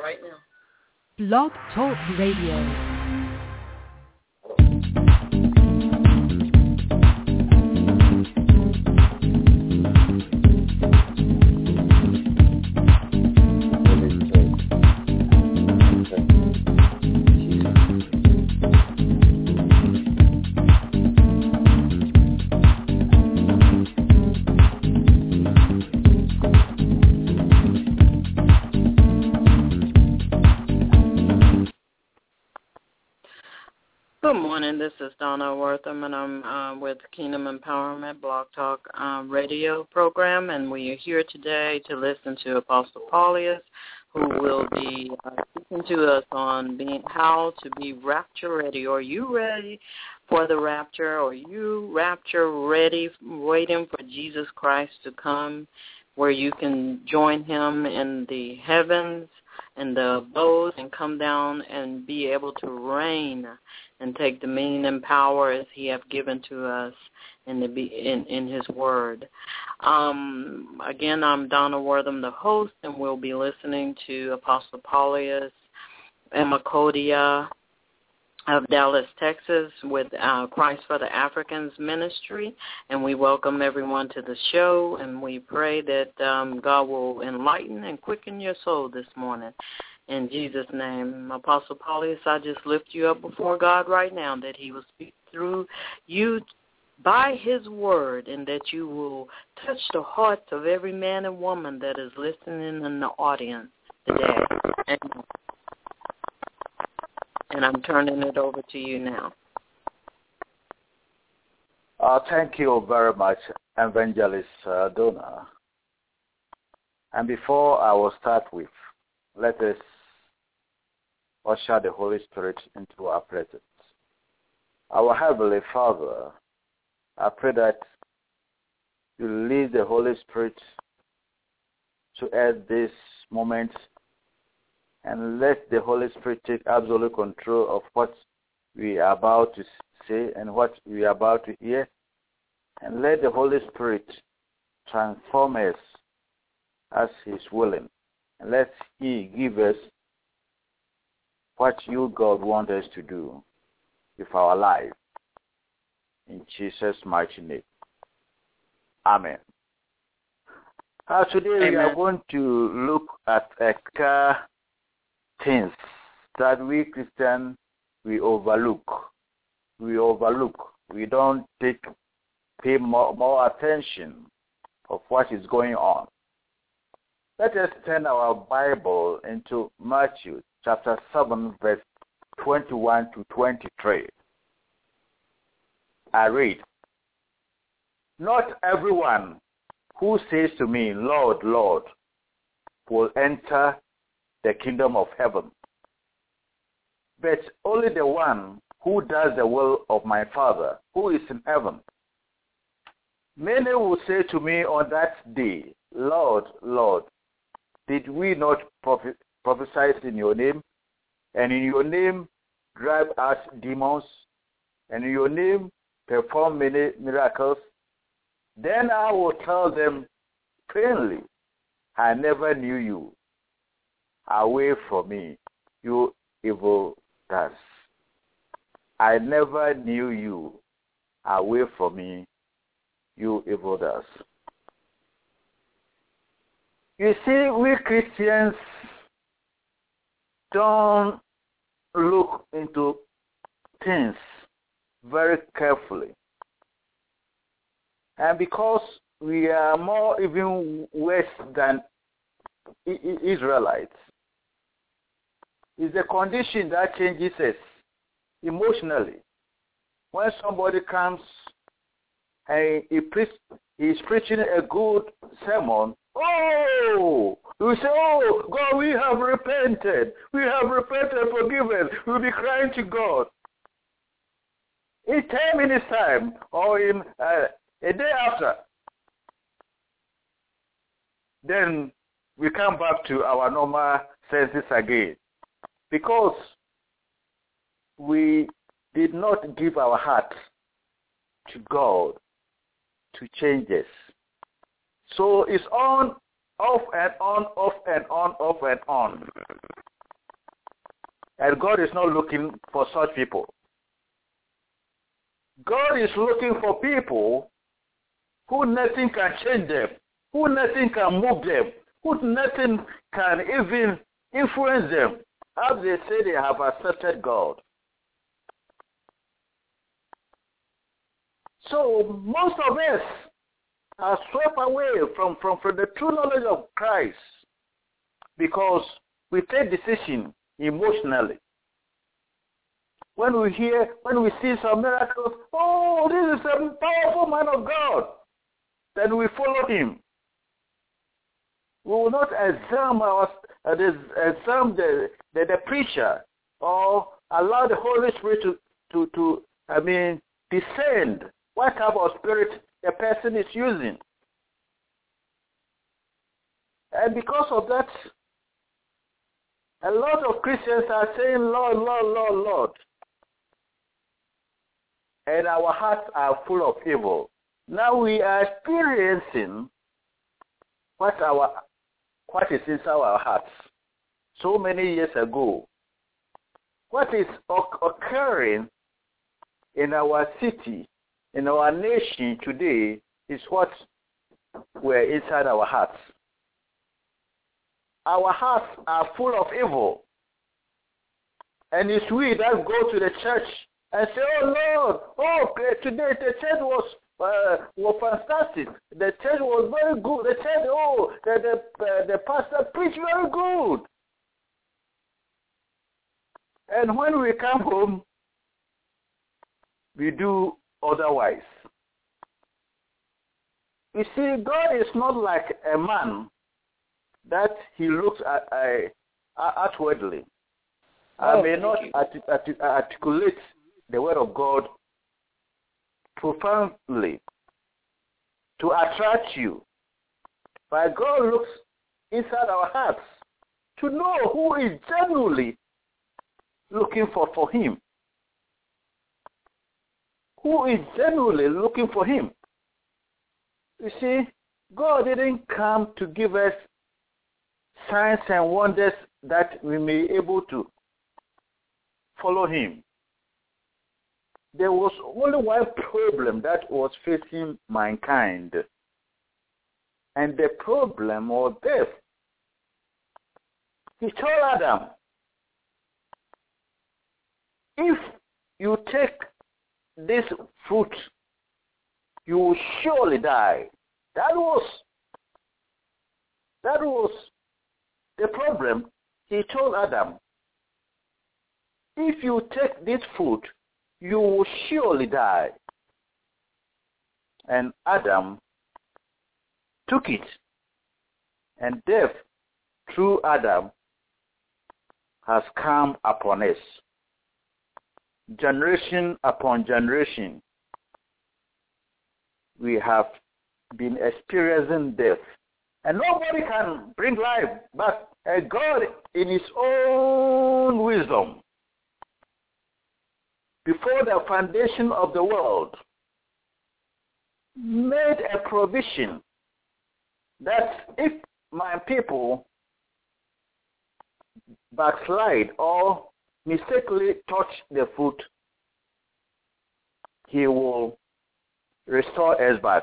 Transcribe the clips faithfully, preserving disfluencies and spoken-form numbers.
right now. Blog Talk Radio. Good morning. This is Donna Wortham, and I'm uh, with Kingdom Empowerment Blog Talk um, radio program, and we are here today to listen to Apostle Paulius, who will be uh, speaking to us on being how to be rapture ready. Are you ready for the rapture? Are you rapture ready, waiting for Jesus Christ to come, where you can join him in the heavens and the abode and come down and be able to reign and take dominion and power as he have given to us in the in, in his word. Um, again, I'm Donna Wortham, the host, and we'll be listening to Apostle Paulius Emakodia of Dallas, Texas, with uh, Christ for the Africans ministry, and we welcome everyone to the show, and we pray that um, God will enlighten and quicken your soul this morning. In Jesus' name, Apostle Paulius, I just lift you up before God right now, that he will speak through you by his word, and that you will touch the hearts of every man and woman that is listening in the audience today. And, and I'm turning it over to you now. Uh, thank you very much, Evangelist uh, Donna. And before I will start with, let us usher the Holy Spirit into our presence. Our Heavenly Father, I pray that you lead the Holy Spirit to add this moment, and let the Holy Spirit take absolute control of what we are about to say and what we are about to hear, and let the Holy Spirit transform us as he is willing, and let he give us what you, God, want us to do with our life. In Jesus' mighty name. Amen. Uh, today Amen. We are going to look at a car things that we Christians, we overlook. We overlook. We don't take pay more, more attention of what is going on. Let us turn our Bible into Matthew chapter seven, verse twenty-one to twenty-three. I read, "Not everyone who says to me, 'Lord, Lord,' will enter the kingdom of heaven, but only the one who does the will of my Father who is in heaven. Many will say to me on that day, 'Lord, Lord, did we not prophes- prophesy in your name, and in your name drive out demons, and in your name perform many miracles?' Then I will tell them plainly, 'I never knew you. Away from me, you evil doers. I never knew you. Away from me, you evil doers.'" You see, we Christians don't look into things very carefully. And because we are more even worse than Israelites, it's the condition that changes us emotionally. When somebody comes and he pre- he's preaching a good sermon, oh, we say, "Oh, God, we have repented. We have repented, forgiven." We'll be crying to God. In ten minutes time, or in uh, a day after, then we come back to our normal senses again, because we did not give our heart to God to change us. So it's on, off and on, off and on, off and on. And God is not looking for such people. God is looking for people who nothing can change them, who nothing can move them, who nothing can even influence them, as they say they have accepted God. So most of us are swept away from, from, from the true knowledge of Christ because we take decision emotionally. When we hear, when we see some miracles, oh, this is a powerful man of God, then we follow him. We will not examine our, uh, examine the, the, the preacher or allow the Holy Spirit to, to, to, I mean, descend what type of spirit the person is using. And because of that, a lot of Christians are saying, Lord, Lord, Lord, Lord. And our hearts are full of evil. Now we are experiencing what our what is inside our hearts. So many years ago, what is occurring in our city, in our nation today, is what were inside our hearts. Our hearts are full of evil. And it's we that go to the church and say, oh Lord, oh, today the church was uh, was fantastic. The church was very good. The church, oh, the, the, uh, the pastor preached very good. And when we come home, we do otherwise. You see, God is not like a man that he looks at uh, outwardly. Oh, I may not art- art- articulate the word of God profoundly to attract you. But God looks inside our hearts to know who is genuinely looking for, for him. Who is genuinely looking for him. You see, God didn't come to give us signs and wonders that we may be able to follow him. There was only one problem that was facing mankind, and the problem was death. He told Adam, if you take this fruit, you will surely die. That was that was the problem. He told Adam, if you take this fruit, you will surely die. And Adam took it, and death through Adam has come upon us. Generation upon generation, we have been experiencing death. And nobody can bring life, but God in his own wisdom, before the foundation of the world, made a provision that if my people backslide or mistakenly touch the fruit, he will restore us back.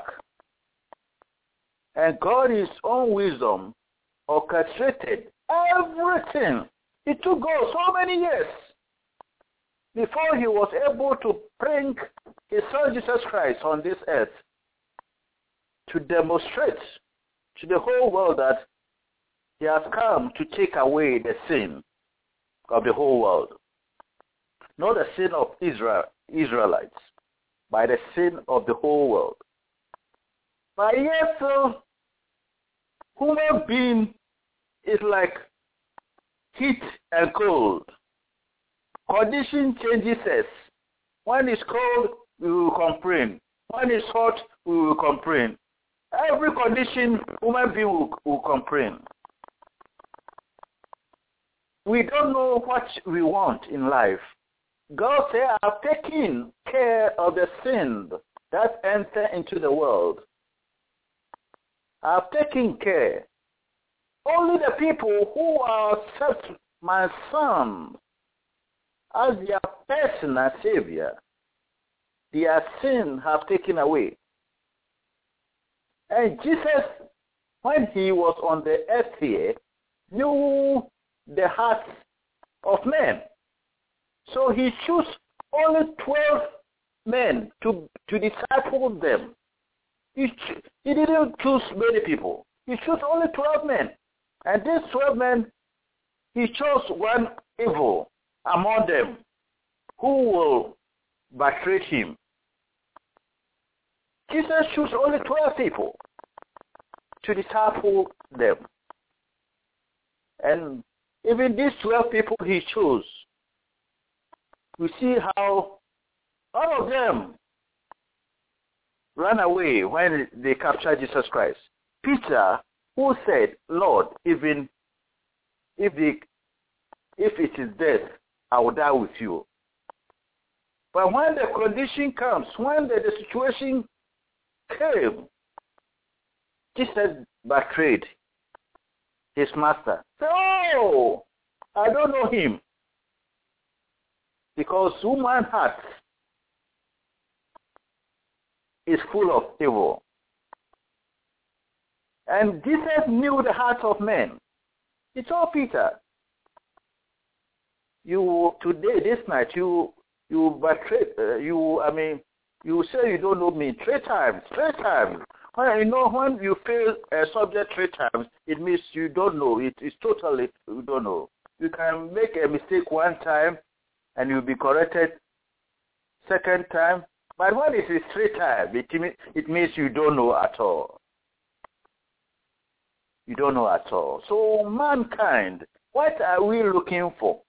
And God in his own wisdom orchestrated everything. It took God so many years before he was able to bring his son Jesus Christ on this earth to demonstrate to the whole world that he has come to take away the sin of the whole world. Not the sin of Israel, Israelites, but the sin of the whole world. But yet, uh, human being is like heat and cold. Condition changes us. When it's cold, we will complain. When it's hot, we will complain. Every condition, human being will, will complain. We don't know what we want in life. God said, I have taken care of the sin that enter into the world. I have taken care. Only the people who are accept my son as their personal Savior. Their sin have taken away. And Jesus, when he was on the earth here, knew the hearts of men. So he chose only twelve men to, to disciple them. He, he didn't choose many people. He chose only twelve men. And these twelve men, he chose one evil among them who will betray him. Jesus chose only twelve people to disciple them. And even these twelve people he chose, we see how all of them ran away when they captured Jesus Christ. Peter, who said, Lord, even if, the, if it is death, I will die with you. But when the condition comes, when the, the situation came, Jesus betrayed his master. So, I don't know him. Because human heart is full of evil. And Jesus knew the hearts of men. He told Peter, you today, this night, you you betray, uh, you, I mean, you say you don't know me three times, three times. When you know when you fail a subject three times, it means you don't know. It is totally you don't know. You can make a mistake one time, and you'll be corrected second time. But when it is three times, it, it means you don't know at all. You don't know at all. So mankind, what are we looking for?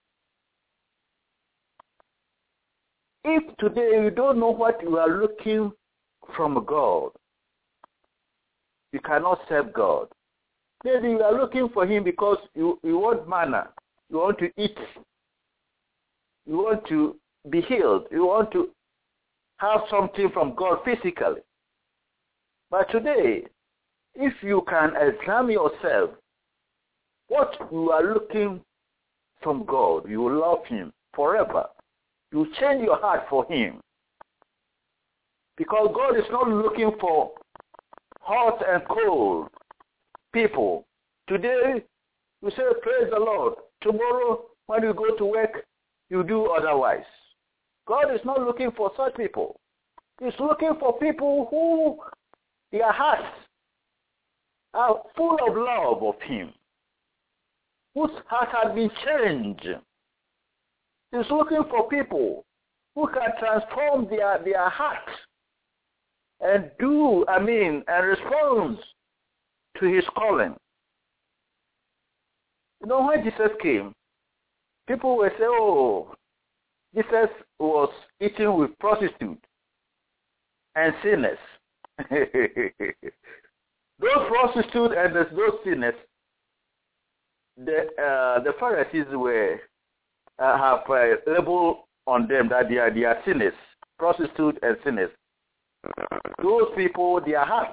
If today you don't know what you are looking from God, you cannot serve God. Maybe you are looking for him because you, you want manna. You want to eat. You want to be healed. You want to have something from God physically. But today, if you can examine yourself, what you are looking from God, you will love him forever. You change your heart for him. Because God is not looking for hot and cold people. Today, you say, praise the Lord. Tomorrow, when you go to work, you do otherwise. God is not looking for such people. He's looking for people who their hearts are full of love of him, whose heart has been changed. He's looking for people who can transform their, their hearts and do, I mean, and respond to his calling. You know, when Jesus came, people will say, oh, Jesus was eating with prostitutes and sinners. Those prostitutes and those sinners, the, uh, the Pharisees were uh, have a label on them that they are, they are sinners, prostitutes and sinners. Those people, their hearts,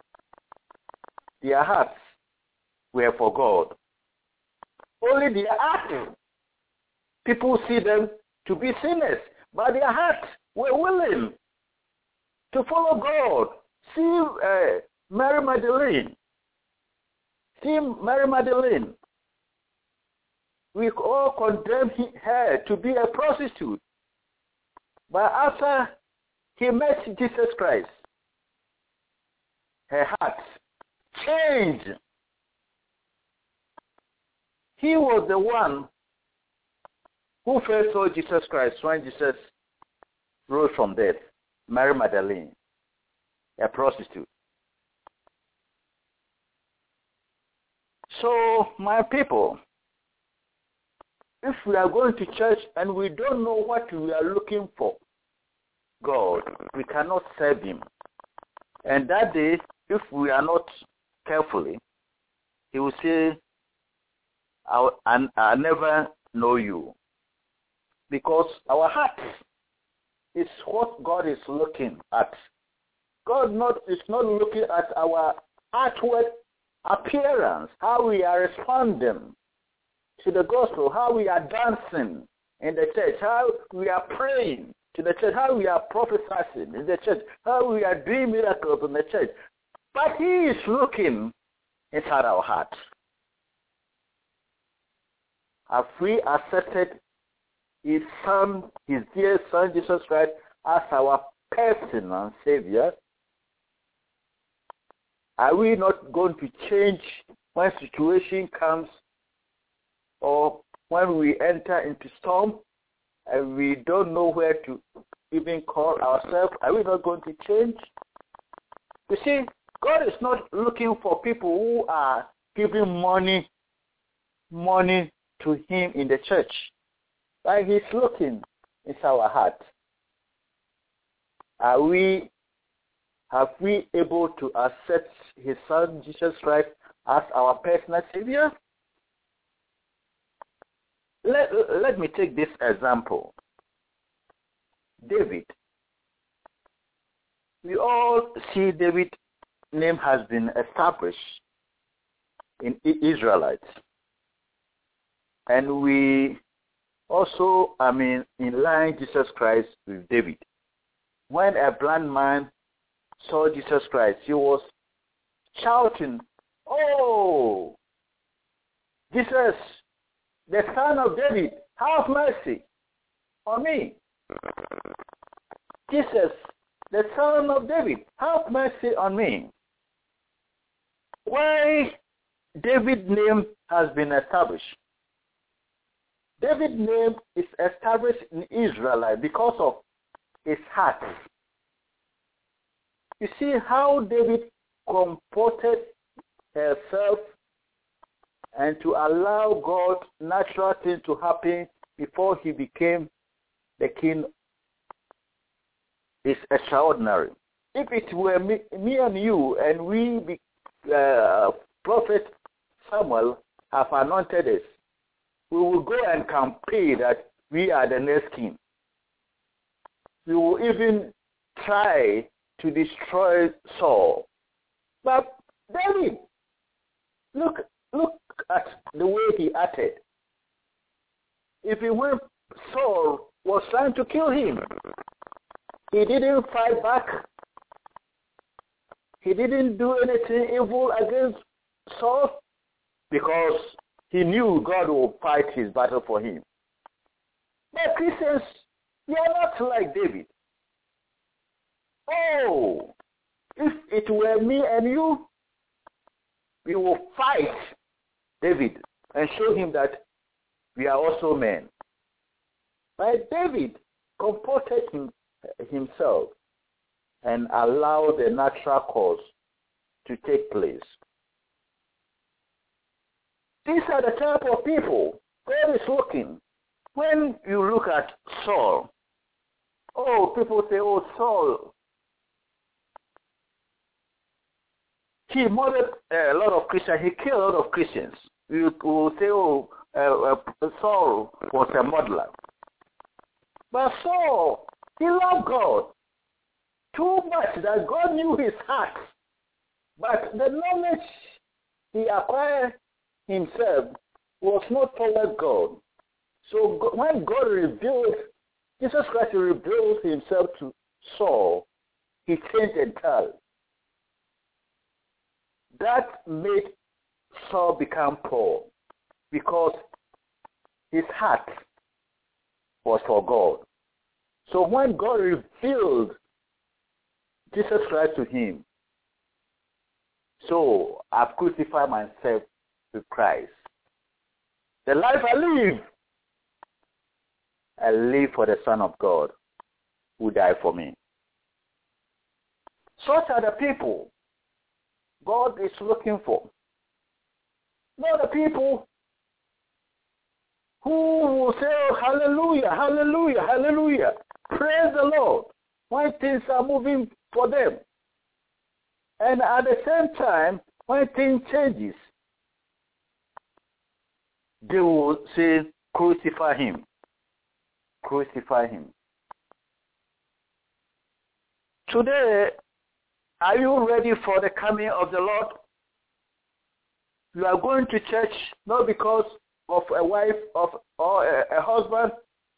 their hearts were for God. Only their hearts, people see them to be sinners, but their hearts were willing to follow God. See uh, Mary Magdalene. See Mary Magdalene. We all condemn her to be a prostitute. But after he met Jesus Christ, her heart changed. He was the one who first saw Jesus Christ when Jesus rose from death. Mary Magdalene, a prostitute. So, my people, if we are going to church and we don't know what we are looking for, God, we cannot serve him. And that day, if we are not carefully, he will say, I, I, I never know you. Because our heart is what God is looking at. God not is not looking at our outward appearance, how we are responding to the gospel, how we are dancing in the church, how we are praying to the church, how we are prophesying in the church, how we are doing miracles in the church. But he is looking inside our heart. Have we accepted his son, his dear son, Jesus Christ, as our personal Savior? Are we not going to change when situation comes or when we enter into storm and we don't know where to even call ourselves? Are we not going to change? You see, God is not looking for people who are giving money, money to him in the church. But he's looking into our heart. Are we, have we able to accept his son, Jesus Christ, as our personal Savior? Let, let me take this example. David. We all see David's name has been established in Israelites. And we also, I mean, in line Jesus Christ with David. When a blind man saw Jesus Christ, he was shouting, "Oh, Jesus, the Son of David, have mercy on me. Jesus, the Son of David, have mercy on me." Why David's name has been established? David's name is established in Israel because of his heart. You see how David comported himself and to allow God natural things to happen before he became the king is extraordinary. If it were me, me and you and we, be, uh, Prophet Samuel, have anointed us, we will go and campaign that we are the next king. We will even try to destroy Saul. But David, look, look at the way he acted. If he went, Saul was trying to kill him. He didn't fight back. He didn't do anything evil against Saul because he knew God will fight his battle for him. But Christians, they are not like David. Oh, if it were me and you, we will fight David and show him that we are also men. But David comported him, himself and allowed the natural cause to take place. These are the type of people God is looking. When you look at Saul, oh, people say, oh, Saul, he murdered a lot of Christians. He killed a lot of Christians. You will say, oh, uh, uh, Saul was a murderer. But Saul, he loved God too much that God knew his heart. But the knowledge he acquired himself was not toward God. So when God revealed, Jesus Christ revealed himself to Saul, he changed entirely. That made Saul become poor because his heart was for God. So when God revealed Jesus Christ to him, so I've crucified myself with Christ. The life I live, I live for the Son of God who died for me. Such are the people God is looking for. Not the people who will say, oh, hallelujah, hallelujah, hallelujah. Praise the Lord when things are moving for them. And at the same time, when things changes, they will say, crucify him. Crucify him. Today, are you ready for the coming of the Lord? You are going to church not because of a wife of, or a, a husband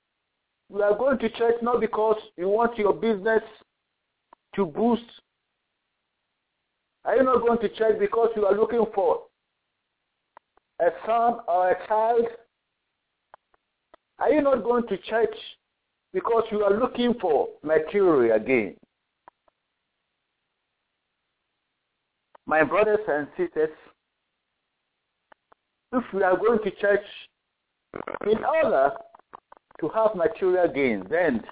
you are going to church not because you want your business to boost? Are you not going to church because you are looking for a son or a child? Are you not going to church because you are looking for material again? My brothers and sisters, if we are going to church in order to have material gain, then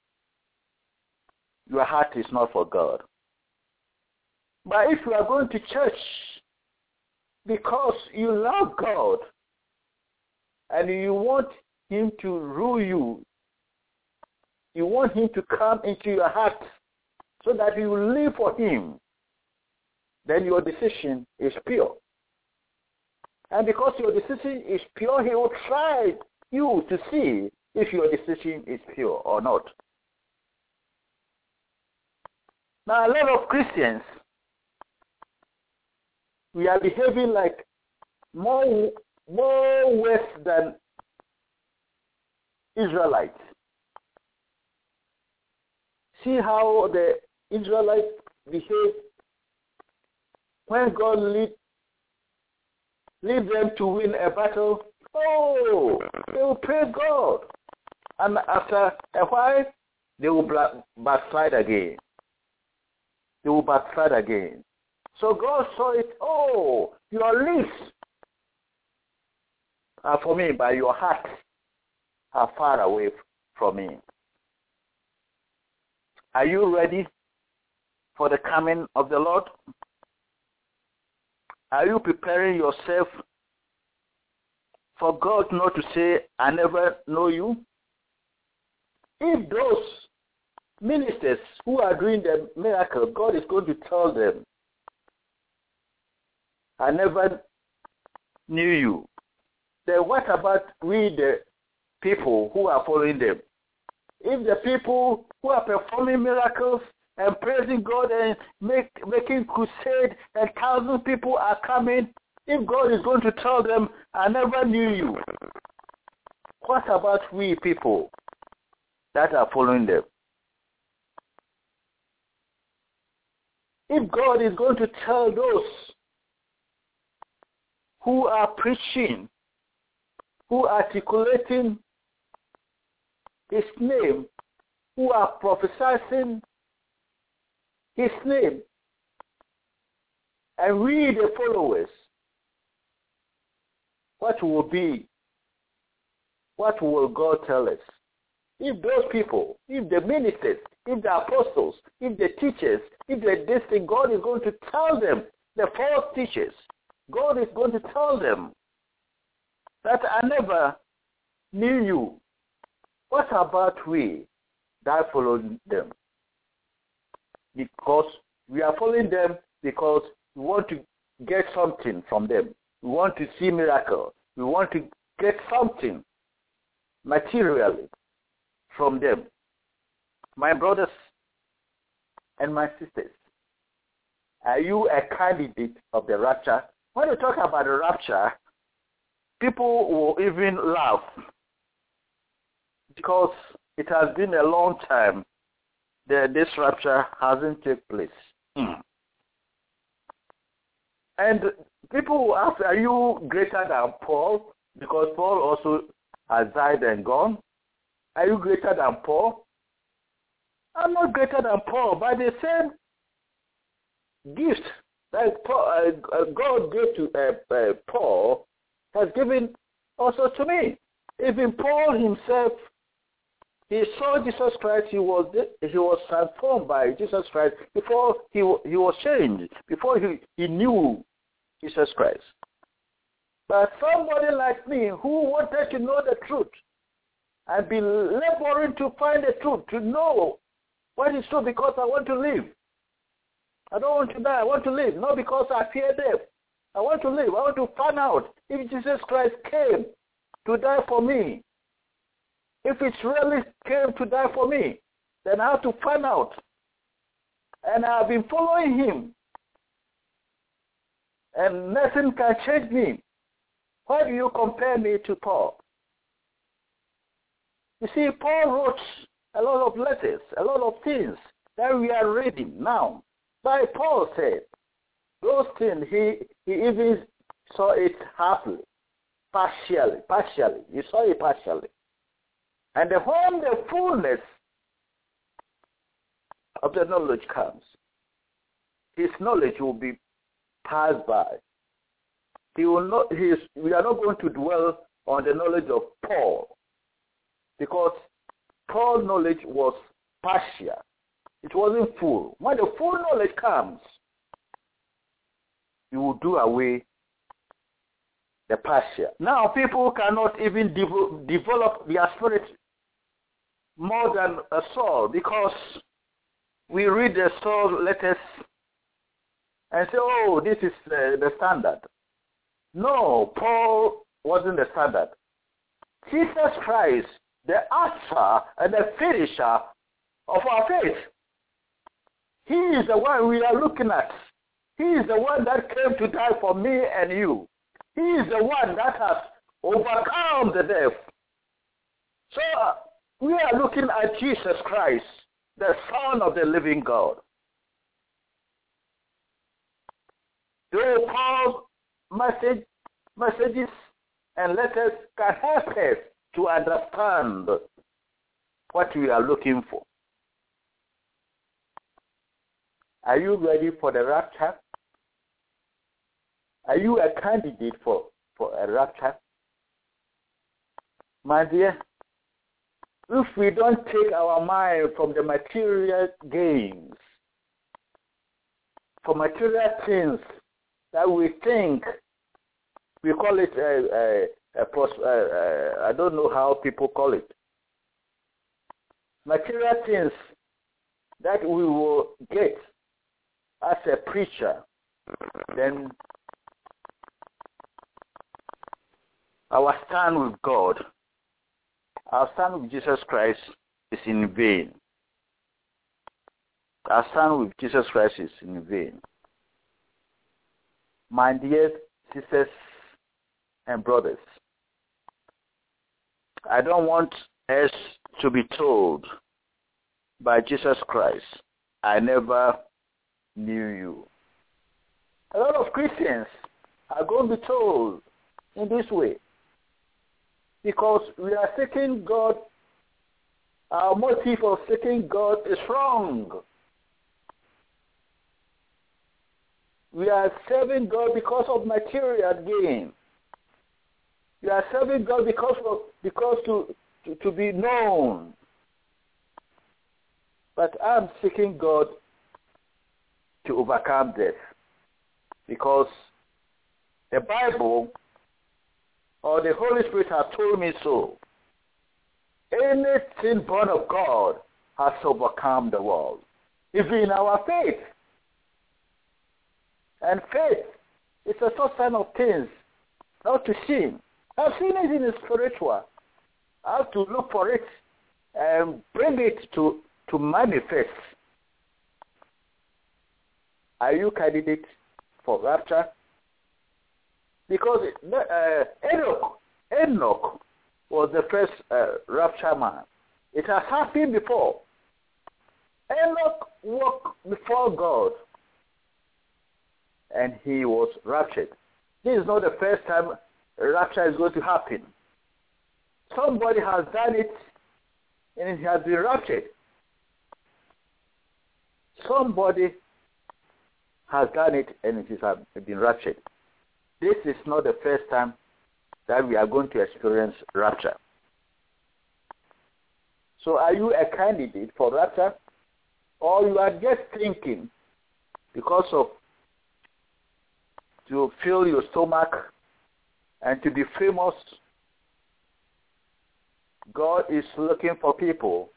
your heart is not for God. But if you are going to church because you love God and you want him to rule you, you want him to come into your heart so that you will live for him, then your decision is pure. And because your decision is pure, he will try you to see if your decision is pure or not. Now, a lot of Christians, we are behaving like more, more worse than Israelites. See how the Israelites behave when God lead, lead them to win a battle. Oh, they will praise God. And after a while, they will backslide again. They will backslide again. So God saw it, oh, your lips are for me, but your heart are far away from me. Are you ready for the coming of the Lord? Are you preparing yourself for God not to say, I never know you? If those ministers who are doing the miracle, God is going to tell them, I never knew you. Then what about we, the people who are following them? If the people who are performing miracles and praising God and make, making crusade and thousand people are coming, if God is going to tell them, I never knew you, what about we people that are following them? If God is going to tell those who are preaching, who are articulating his name, who are prophesying his name, and we the followers, what will be, what will God tell us? If those people, if the ministers, if the apostles, if the teachers, if the this thing, God is going to tell them, the false teachers, God is going to tell them that I never knew you. What about we that followed them? Because we are following them because we want to get something from them. We want to see miracles. We want to get something materially from them. My brothers and my sisters, are you a candidate of the rapture? When we talk about the rapture, people will even laugh because it has been a long time that this rapture hasn't taken place. Mm. And people will ask, are you greater than Paul? Because Paul also has died and gone. Are you greater than Paul? I'm not greater than Paul, but the same gift that Paul, uh, God gave to uh, uh, Paul has given also to me. Even Paul himself, he saw Jesus Christ. He was he was transformed by Jesus Christ before he he was changed, before he, he knew Jesus Christ. But somebody like me who wanted to know the truth and be laboring to find the truth, to know what is true, because I want to live. I don't want to die. I want to live, not because I fear death. I want to live. I want to find out if Jesus Christ came to die for me. If it really came to die for me, then I have to find out. And I've been following him. And nothing can change me. Why do you compare me to Paul? You see, Paul wrote a lot of letters, a lot of things that we are reading now. But Paul said, those things, he, he even saw it halfly, partially, partially. He saw it partially. And when the fullness of the knowledge comes, his knowledge will be passed by. He will not. He is, we are not going to dwell on the knowledge of Paul, because Paul's knowledge was partial. It wasn't full. When the full knowledge comes, you will do away the partial. Now, people cannot even devo- develop their spirit more than a Saul, because we read the Saul letters and say, oh, this is uh, the standard. No, Paul wasn't the standard. Jesus Christ, the author and the finisher of our faith. He is the one we are looking at. He is the one that came to die for me and you. He is the one that has overcome the death. So uh, we are looking at Jesus Christ, the Son of the living God. Though Paul's message, messages and letters can help us to understand what we are looking for. Are you ready for the rapture? Are you a candidate for, for a rapture? My dear, if we don't take our mind from the material gains, for material things that we think, we call it a, a, a, pros- a, a I don't know how people call it. Material things that we will get as a preacher, then our stand with God, our stand with Jesus Christ is in vain. Our stand with Jesus Christ is in vain. My dear sisters and brothers, I don't want us to be told by Jesus Christ, I never knew you. A lot of Christians are going to be told in this way, because we are seeking God. Our motive of seeking God is wrong. We are serving God because of material gain. We are serving God because of because to, to, to be known. But I'm seeking God to overcome death, because the Bible or the Holy Spirit has told me so. Anything born of God has overcome the world. It's in our faith. And faith is a sort sign of things not to see. I've seen it in the spiritual. I have to look for it and bring it to, to manifest. Are you candidate for rapture? Because uh, Enoch, Enoch was the first uh, rapture man. It has happened before. Enoch walked before God, and he was raptured. This is not the first time rapture is going to happen. Somebody has done it, and he has been raptured. Somebody has done it, and it has been raptured. This is not the first time that we are going to experience rapture. So are you a candidate for rapture? Or you are just thinking because of to fill your stomach and to be famous? God is looking for people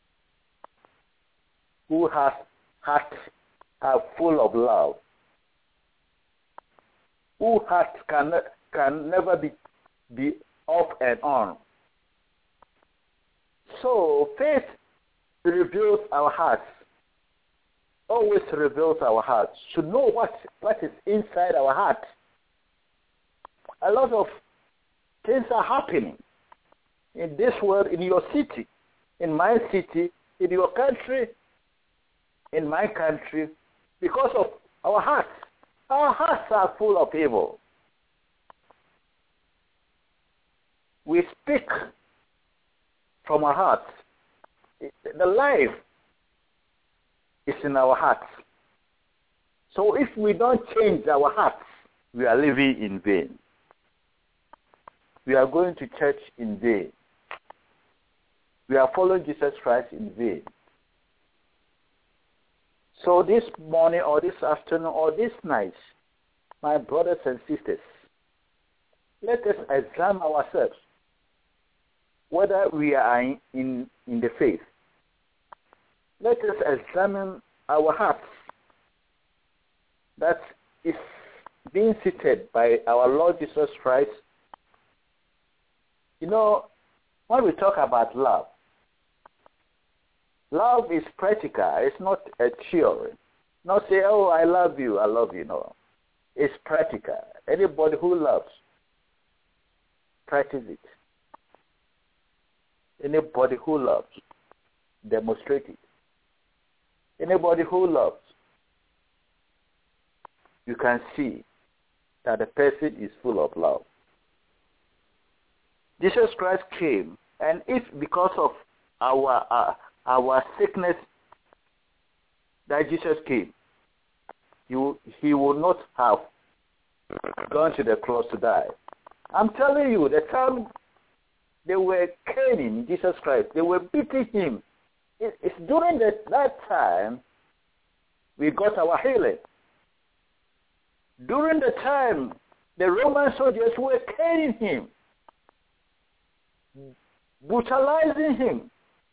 who have hearts are full of love, who hearts can can never be be off and on. So faith reveals our hearts, always reveals our hearts, to know what, what is inside our heart. A lot of things are happening. in this world, in your city, in my city, in your country, in my country, because of our hearts. Our hearts are full of evil. We speak from our hearts. The life is in our hearts. So if we don't change our hearts, we are living in vain. We are going to church in vain. We are following Jesus Christ in vain. So this morning or this afternoon or this night, my brothers and sisters, let us examine ourselves whether we are in, in, in the faith. Let us examine our hearts that is being seated by our Lord Jesus Christ. You know, when we talk about love, love is practical. It's not a theory. Not say, oh, I love you, I love you. No. It's practical. Anybody who loves, practice it. Anybody who loves, demonstrate it. Anybody who loves, you can see that the person is full of love. Jesus Christ came, and if because of our uh, our sickness that Jesus came, he, he would not have gone to the cross to die. I'm telling you, the time they were caning Jesus Christ, they were beating him. It, it's during the, that time we got our healing. During the time the Roman soldiers were caning him, brutalizing him,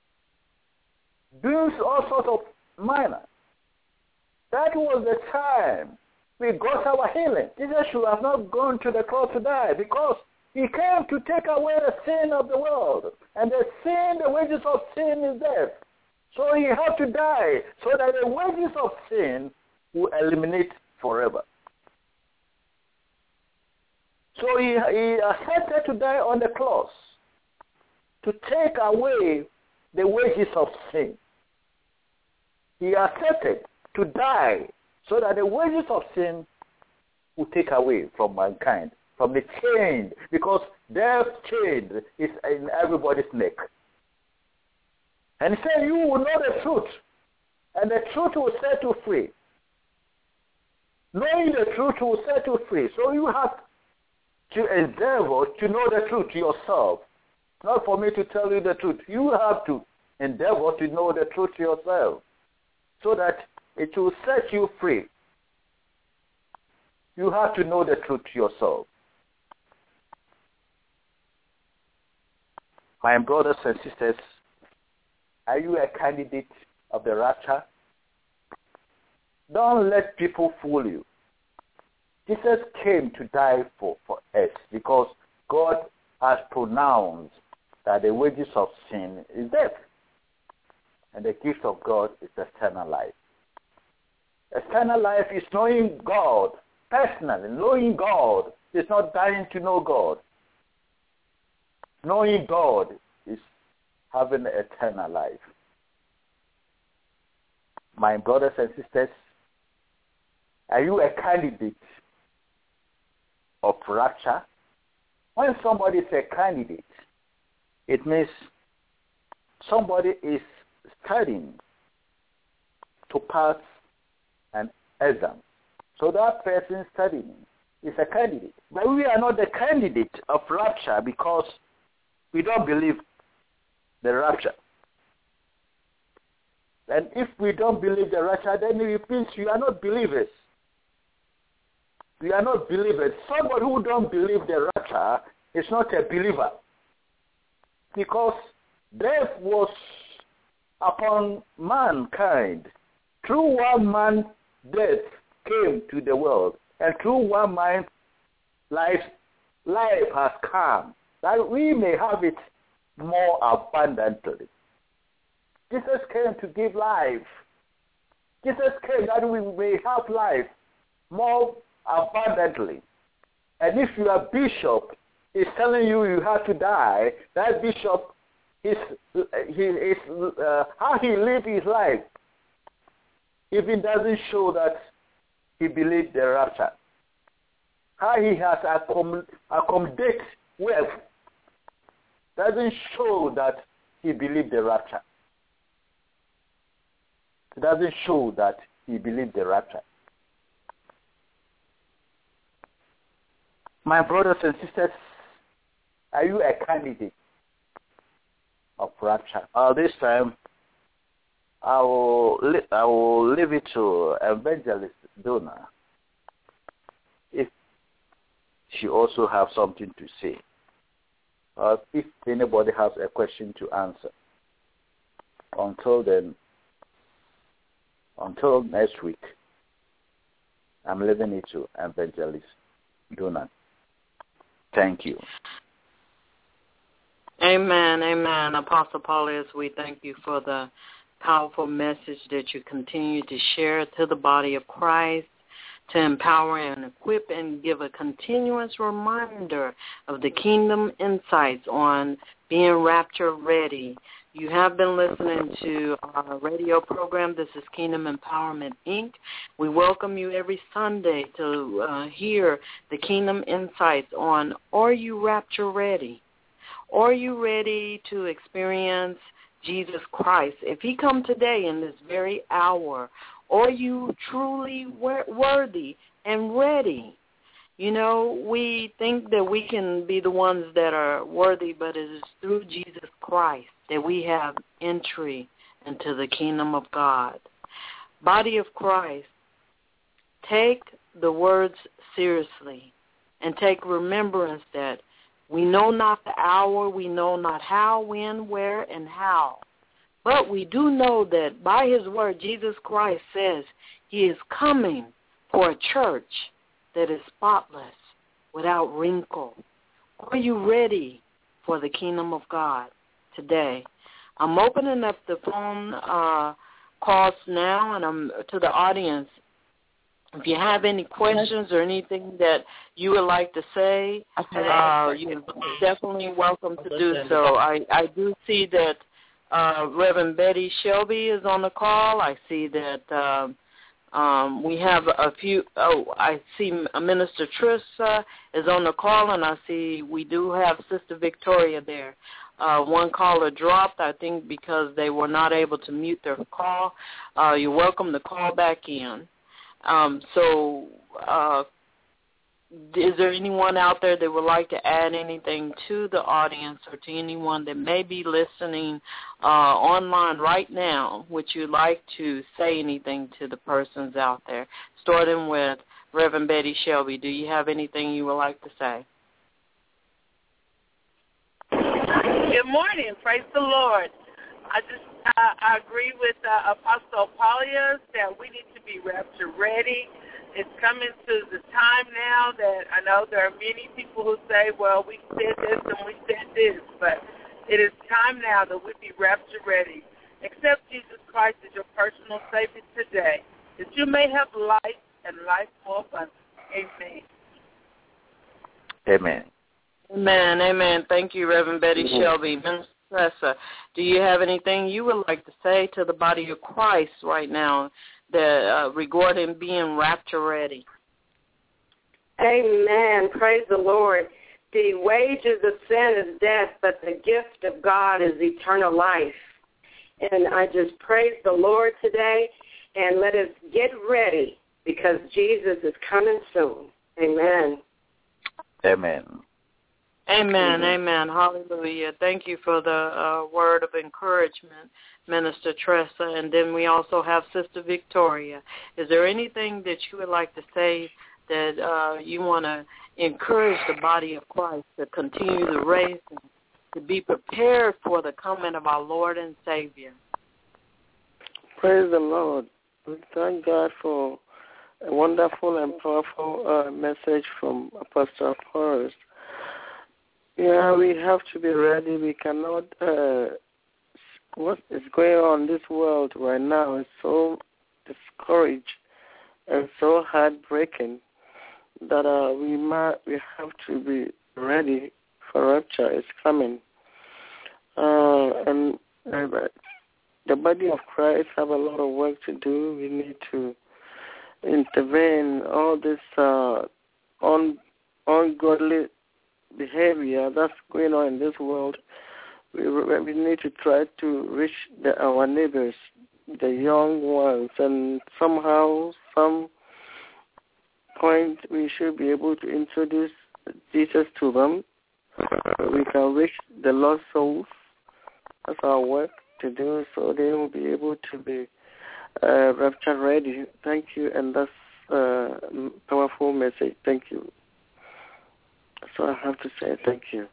doing all sorts of minor. That was the time we got our healing. Jesus should have not gone to the cross to die because he came to take away the sin of the world. And the sin, the wages of sin is death. So he had to die so that the wages of sin will eliminate forever. So he, he accepted to die on the cross to take away the wages of sin. He accepted to die so that the wages of sin will take away from mankind, from the chain, because death chain is in everybody's neck. And he said, you will know the truth, and the truth will set you free. Knowing the truth will set you free. So you have to endeavor to know the truth yourself. Not for me to tell you the truth. You have to endeavor to know the truth yourself so that it will set you free. You have to know the truth yourself. My brothers and sisters, are you a candidate of the rapture? Don't let people fool you. Jesus came to die for, for us because God has pronounced that the wages of sin is death. And the gift of God is eternal life. Eternal life is knowing God personally. Knowing God is not dying to know God. Knowing God is having eternal life. My brothers and sisters, are you a candidate of rapture? When somebody is a candidate, it means somebody is studying to pass an exam. So that person studying is a candidate. But we are not the candidate of rapture because we don't believe the rapture. And if we don't believe the rapture, then it means you are not believers. We are not believers. Somebody who don't believe the rapture is not a believer. Because death was upon mankind. Through one man, death came to the world. And through one man, life, life has come. That we may have it more abundantly. Jesus came to give life. Jesus came that we may have life more abundantly. And if you are bishop, is telling you you have to die, that bishop, is, he, is, uh, how he lived his life, if it doesn't show that he believed the rapture, how he has accom- accommodated wealth, doesn't show that he believed the rapture. It doesn't show that he believed the rapture. My brothers and sisters, are you a candidate of rapture? Uh, this time, I will li- I will leave it to Evangelist Donna if she also has something to say, or if anybody has a question to answer. Until then, until next week, I'm leaving it to Evangelist Donna. Thank you. Amen, amen. Apostle Paulius, we thank you for the powerful message that you continue to share to the body of Christ, to empower and equip and give a continuous reminder of the kingdom insights on being rapture ready. You have been listening to our radio program. This is Kingdom Empowerment, Incorporated. We welcome you every Sunday to uh, hear the kingdom insights on Are You Rapture Ready? Are you ready to experience Jesus Christ? If he come today in this very hour, are you truly worthy and ready? You know, we think that we can be the ones that are worthy, but it is through Jesus Christ that we have entry into the kingdom of God. Body of Christ, take the words seriously and take remembrance that we know not the hour, we know not how, when, where, and how. But we do know that by his word, Jesus Christ says he is coming for a church that is spotless, without wrinkle. Are you ready for the kingdom of God today? I'm opening up the phone uh, calls now, and I'm to the audience. If you have any questions or anything that you would like to say, uh, you're definitely welcome to do so. I, I do see that uh, Reverend Betty Shelby is on the call. I see that um, um, we have a few. Oh, I see Minister Trissa is on the call, and I see we do have Sister Victoria there. Uh, one caller dropped, I think, because they were not able to mute their call. Uh, you're welcome to call back in. Um, so uh, is there anyone out there that would like to add anything to the audience or to anyone that may be listening uh, online right now? Would you like to say anything to the persons out there? Starting with Reverend Betty Shelby, do you have anything you would like to say? Good morning. Praise the Lord. I just uh, I agree with uh, Apostle Paulius that we need to be rapture ready. It's coming to the time now that I know there are many people who say, well, we said this and we said this, but it is time now that we be rapture ready. Accept Jesus Christ as your personal Savior today, that you may have life and life more abundant. Amen. Amen. Amen, amen. Thank you, Reverend Betty mm-hmm. Shelby. Minister Tressa, do you have anything you would like to say to the body of Christ right now that, uh, regarding being rapture ready? Amen. Praise the Lord. The wages of sin is death, but the gift of God is eternal life. And I just praise the Lord today, and let us get ready because Jesus is coming soon. Amen. Amen. Amen, mm-hmm. amen, hallelujah. Thank you for the uh, word of encouragement, Minister Tressa. And then we also have Sister Victoria. Is there anything that you would like to say that uh, you want to encourage the body of Christ to continue the race and to be prepared for the coming of our Lord and Savior? Praise the Lord. We thank God for a wonderful and powerful uh, message from Apostle Forrest. Yeah, we have to be ready. We cannot, uh, what is going on in this world right now is so discouraged and so heartbreaking that uh, we might, we have to be ready for rapture is coming. Uh, and uh, the body of Christ have a lot of work to do. We need to intervene all this uh, un- ungodly behavior that's going on in this world. We, we need to try to reach the, our neighbors, the young ones, and somehow, some point, we should be able to introduce Jesus to them. We can reach the lost souls. That's our work to do, so they will be able to be uh, rapture ready. Thank you, and that's a powerful message. Thank you. That's all I have to say. Thank you.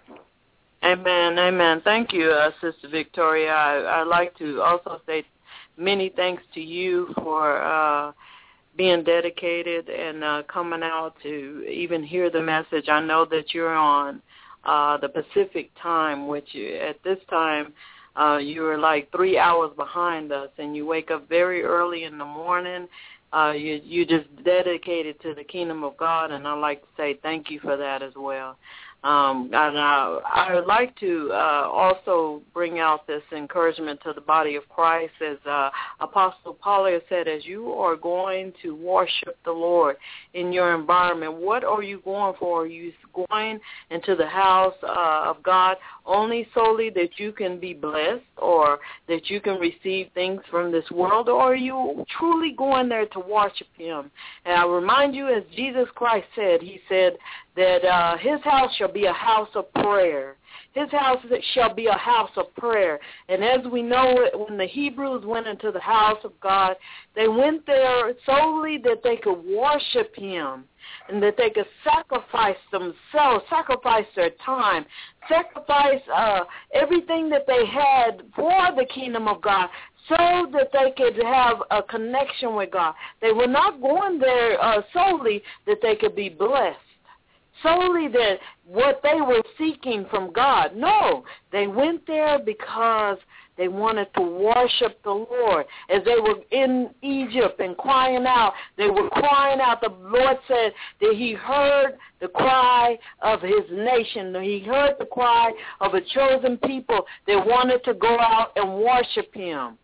Amen, amen. Thank you, uh, Sister Victoria. I, I'd like to also say many thanks to you for uh, being dedicated and uh, coming out to even hear the message. I know that you're on uh, the Pacific time, which at this time uh, you're like three hours behind us, and you wake up very early in the morning. Uh, you you just dedicated to the kingdom of God, and I'd like to say thank you for that as well. Um, and I, I would like to uh, also bring out this encouragement to the body of Christ, as uh, Apostle Paul said, as you are going to worship the Lord in your environment, what are you going for? Are you going into the house uh, of God only solely that you can be blessed or that you can receive things from this world, or are you truly going there to worship him? And I remind you, as Jesus Christ said, he said that uh, his house shall be a house of prayer. His house shall be a house of prayer. And as we know, when the Hebrews went into the house of God, they went there solely that they could worship him and that they could sacrifice themselves, sacrifice their time, sacrifice uh, everything that they had for the kingdom of God, so that they could have a connection with God. They were not going there uh, solely that they could be blessed, solely that what they were seeking from God. No, they went there because they wanted to worship the Lord. As they were in Egypt and crying out, they were crying out. The Lord said that he heard the cry of his nation. He heard the cry of a chosen people that wanted to go out and worship him.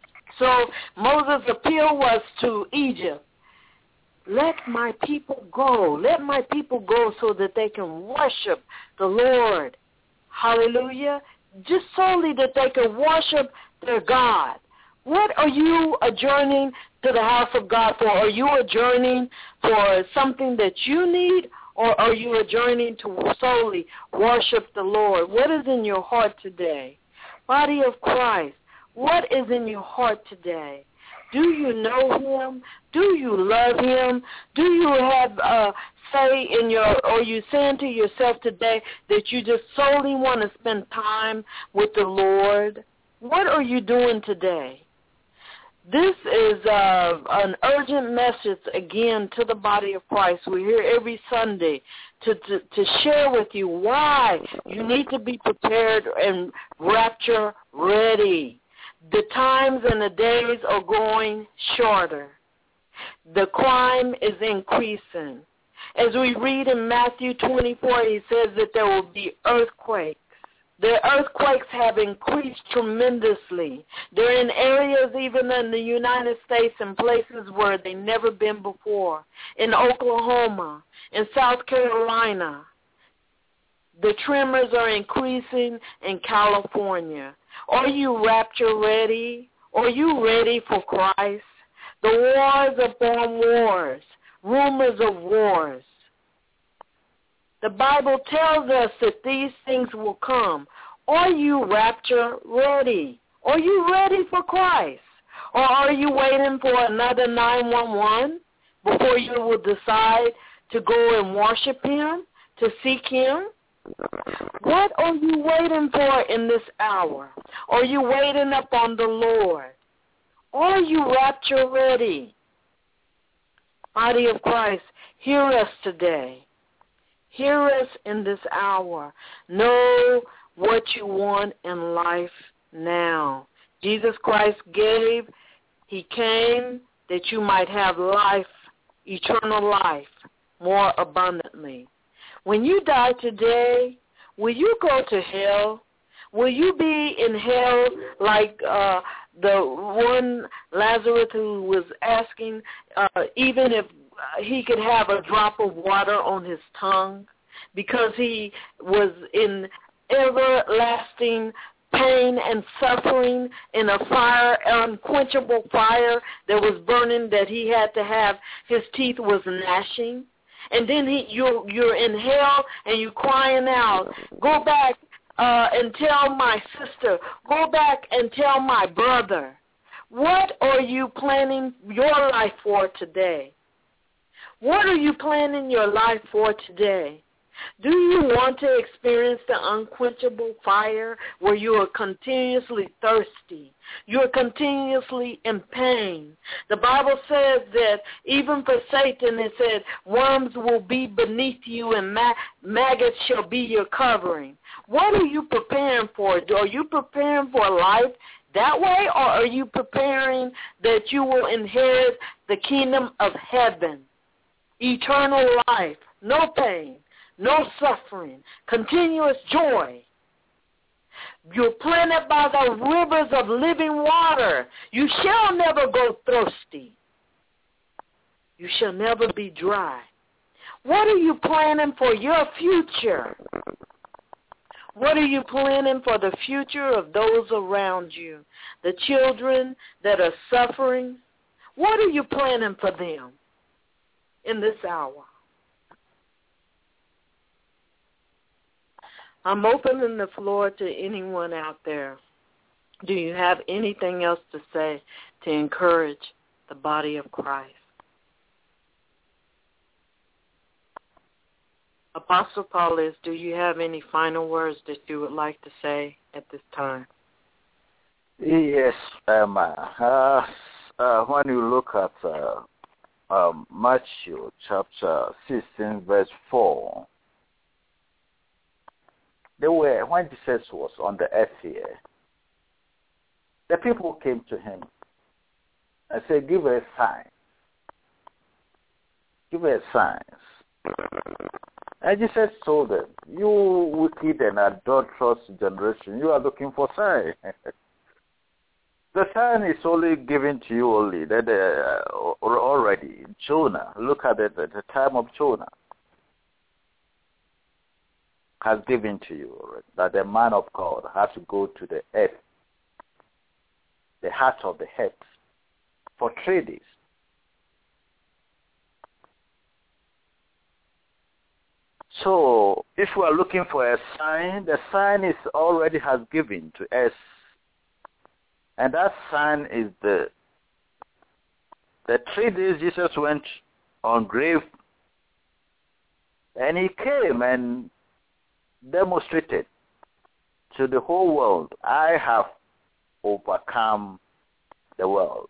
So Moses' appeal was to Egypt. Let my people go. Let my people go so that they can worship the Lord. Hallelujah. Just solely that they can worship their God. What are you adjourning to the house of God for? Are you adjourning for something that you need, or are you adjourning to solely worship the Lord? What is in your heart today? Body of Christ, what is in your heart today? Do you know him? Do you love him? Do you have uh, say in your, or you saying to yourself today that you just solely want to spend time with the Lord? What are you doing today? This is uh, an urgent message, again, to the body of Christ. We're here every Sunday to, to, to share with you why you need to be prepared and rapture ready. The times and the days are growing shorter. The crime is increasing. As we read in Matthew twenty-four, he says that there will be earthquakes. The earthquakes have increased tremendously. They're in areas even in the United States and places where they've never been before. In Oklahoma, in South Carolina. The tremors are increasing in California. Are you rapture ready? Are you ready for Christ? The wars upon wars, rumors of wars. The Bible tells us that these things will come. Are you rapture ready? Are you ready for Christ? Or are you waiting for another nine one one before you will decide to go and worship him, to seek him? What are you waiting for in this hour? Are you waiting upon the Lord? Are you rapture ready? Body of Christ, hear us today. Hear us in this hour. Know what you want in life now. Jesus Christ gave, he came that you might have life, eternal life, more abundantly. When you die today, will you go to hell? Will you be in hell like uh, the one Lazarus who was asking uh, even if he could have a drop of water on his tongue because he was in everlasting pain and suffering in a fire, unquenchable fire that was burning, that he had to have, his teeth was gnashing. And then he, you're, you're in hell and you're crying out, go back uh, and tell my sister, go back and tell my brother. What are you planning your life for today? What are you planning your life for today? Do you want to experience the unquenchable fire where you are continuously thirsty? You are continuously in pain. The Bible says that even for Satan, it said, worms will be beneath you and ma- maggots shall be your covering. What are you preparing for? Are you preparing for life that way, or are you preparing that you will inherit the kingdom of heaven, eternal life, no pain, no suffering, continuous joy? You're planted by the rivers of living water. You shall never go thirsty. You shall never be dry. What are you planning for your future? What are you planning for the future of those around you? The children that are suffering? What are you planning for them in this hour? I'm opening the floor to anyone out there. Do you have anything else to say to encourage the body of Christ? Apostle Paulus, do you have any final words that you would like to say at this time? Yes, um, uh, uh, when you look at uh, um, Matthew chapter sixteen, verse four, they were, when Jesus was on the earth here, the people came to him and said, give us a sign. Give us signs. And Jesus told them, you wicked and adulterous generation, you are looking for signs. The sign is only given to you only, that uh, already, Jonah, look at it at the time of Jonah, has given to you already, that the man of God has to go to the earth, the heart of the earth, for three days. So, if we are looking for a sign, the sign is already has given to us, and that sign is the the three days Jesus went on grave, and he came and demonstrated to the whole world, I have overcome the world.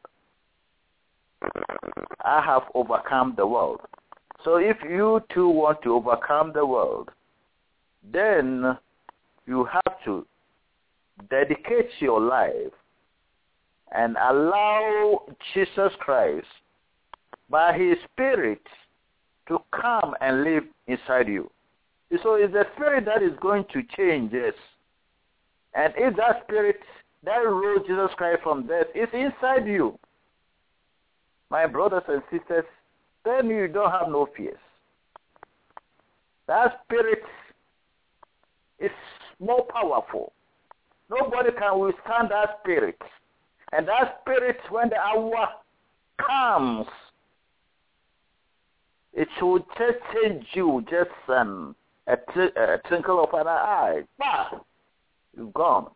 I have overcome the world. So if you too want to overcome the world, then you have to dedicate your life and allow Jesus Christ by his Spirit to come and live inside you. So it's the Spirit that is going to change us. And if that Spirit that rose Jesus Christ from death is inside you, my brothers and sisters, then you don't have no fears. That Spirit is more powerful. Nobody can withstand that Spirit. And that Spirit, when the hour comes, it will just change you, just um, a, t- a twinkle of an eye. Bah! You've gone.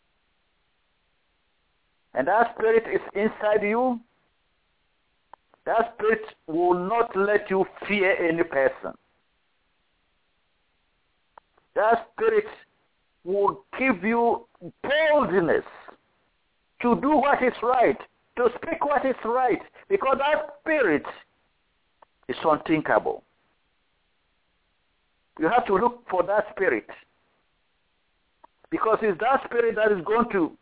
And that Spirit is inside you. That Spirit will not let you fear any person. That Spirit will give you boldness to do what is right, to speak what is right, because that Spirit is unthinkable. You have to look for that Spirit, because it's that Spirit that is going to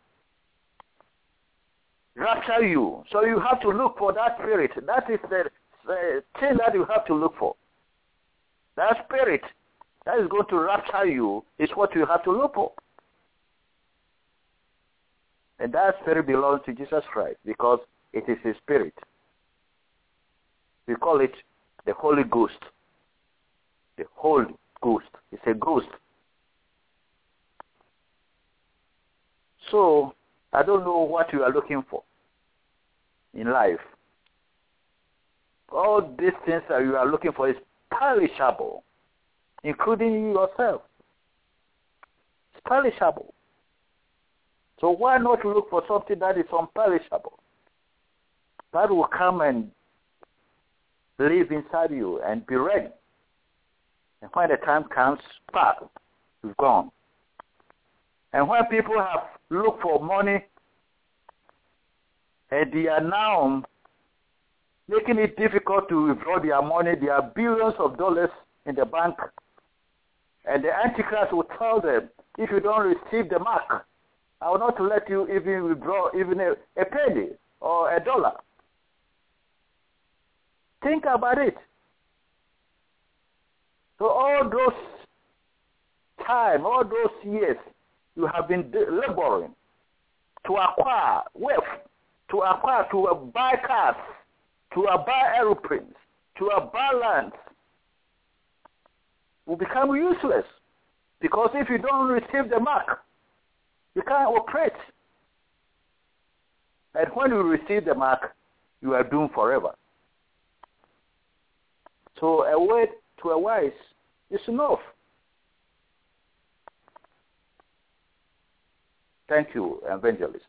rapture you. So you have to look for that Spirit. That is the, the thing that you have to look for. That Spirit that is going to rapture you is what you have to look for. And that spirit belongs to Jesus Christ because it is his spirit. We call it the Holy Ghost. The Holy Ghost. It's a ghost. So, I don't know what you are looking for in life. All these things that you are looking for is perishable, including you yourself. It's perishable. So why not look for something that is unperishable? That will come and live inside you and be ready. And when the time comes, back, it's gone. And when people have looked for money and they are now making it difficult to withdraw their money, there are billions of dollars in the bank, and the Antichrist will tell them, if you don't receive the mark, I will not let you even withdraw even a, a penny or a dollar. Think about it. So all those time, all those years, you have been laboring to acquire wealth, to acquire, to buy cars, to buy aeroplanes, to buy lands, will become useless. Because if you don't receive the mark, you can't operate. And when you receive the mark, you are doomed forever. So a word to a wise is enough. Thank you, Evangelist.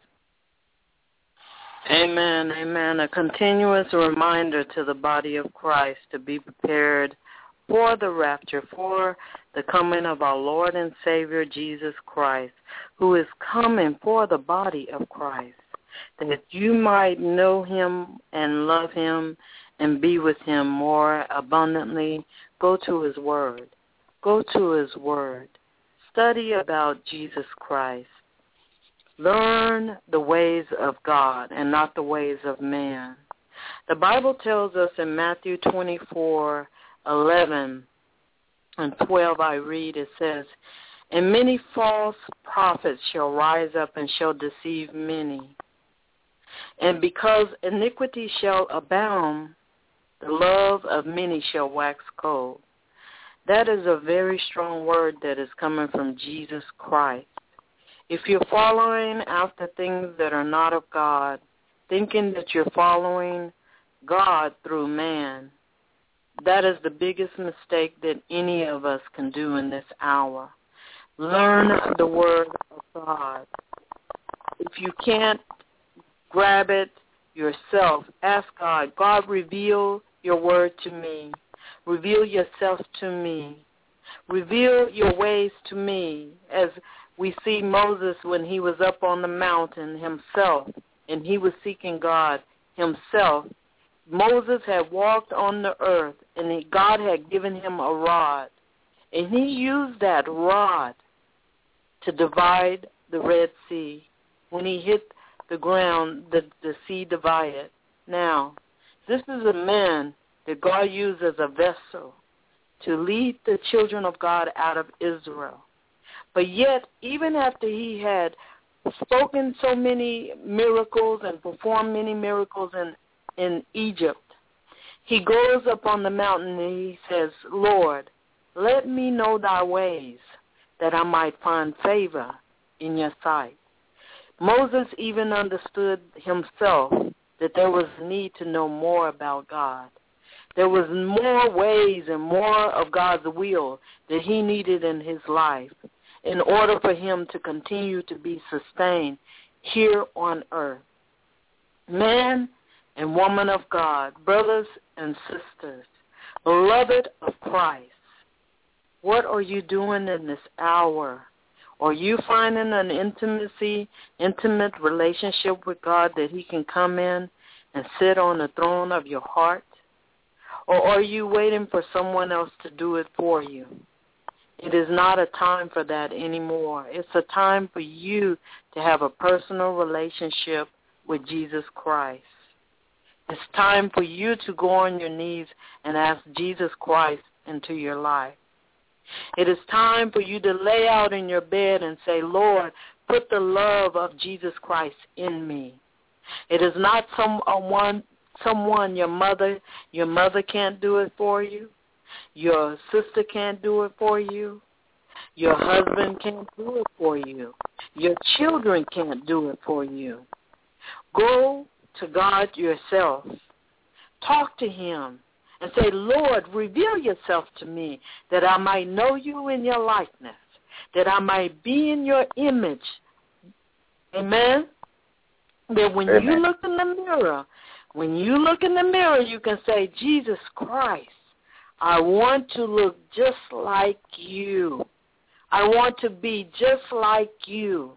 Amen, amen. A continuous reminder to the body of Christ to be prepared for the rapture, for the coming of our Lord and Savior Jesus Christ, who is coming for the body of Christ, that you might know him and love him and be with him more abundantly. Go to his word. Go to his word. Study about Jesus Christ. Learn the ways of God and not the ways of man. The Bible tells us in Matthew twenty-four, eleven and twelve, I read, it says, and many false prophets shall rise up and shall deceive many. And because iniquity shall abound, the love of many shall wax cold. That is a very strong word that is coming from Jesus Christ. If you're following after things that are not of God, thinking that you're following God through man, that is the biggest mistake that any of us can do in this hour. Learn the word of God. If you can't grab it yourself, ask God, God, reveal your word to me. Reveal yourself to me. Reveal your ways to me. As we see Moses when he was up on the mountain himself, and he was seeking God himself. Moses had walked on the earth, and he, God had given him a rod. And he used that rod to divide the Red Sea. When he hit the ground, the, the sea divided. Now, this is a man that God used as a vessel to lead the children of God out of Israel. But yet, even after he had spoken so many miracles and performed many miracles in, in Egypt, he goes up on the mountain and he says, Lord, let me know thy ways, that I might find favor in your sight. Moses even understood himself that there was need to know more about God. There was more ways and more of God's will that he needed in his life in order for him to continue to be sustained here on earth. Man and woman of God, brothers and sisters, beloved of Christ, what are you doing in this hour? Are you finding an intimacy, intimate relationship with God that he can come in and sit on the throne of your heart? Or are you waiting for someone else to do it for you? It is not a time for that anymore. It's a time for you to have a personal relationship with Jesus Christ. It's time for you to go on your knees and ask Jesus Christ into your life. It is time for you to lay out in your bed and say, Lord, put the love of Jesus Christ in me. It is not someone, someone your mother, your mother can't do it for you. Your sister can't do it for you. Your husband can't do it for you. Your children can't do it for you. Go to God yourself. Talk to him and say, Lord, reveal yourself to me that I might know you in your likeness, that I might be in your image. Amen? That when Amen. you look in the mirror, when you look in the mirror, you can say, Jesus Christ, I want to look just like you. I want to be just like you.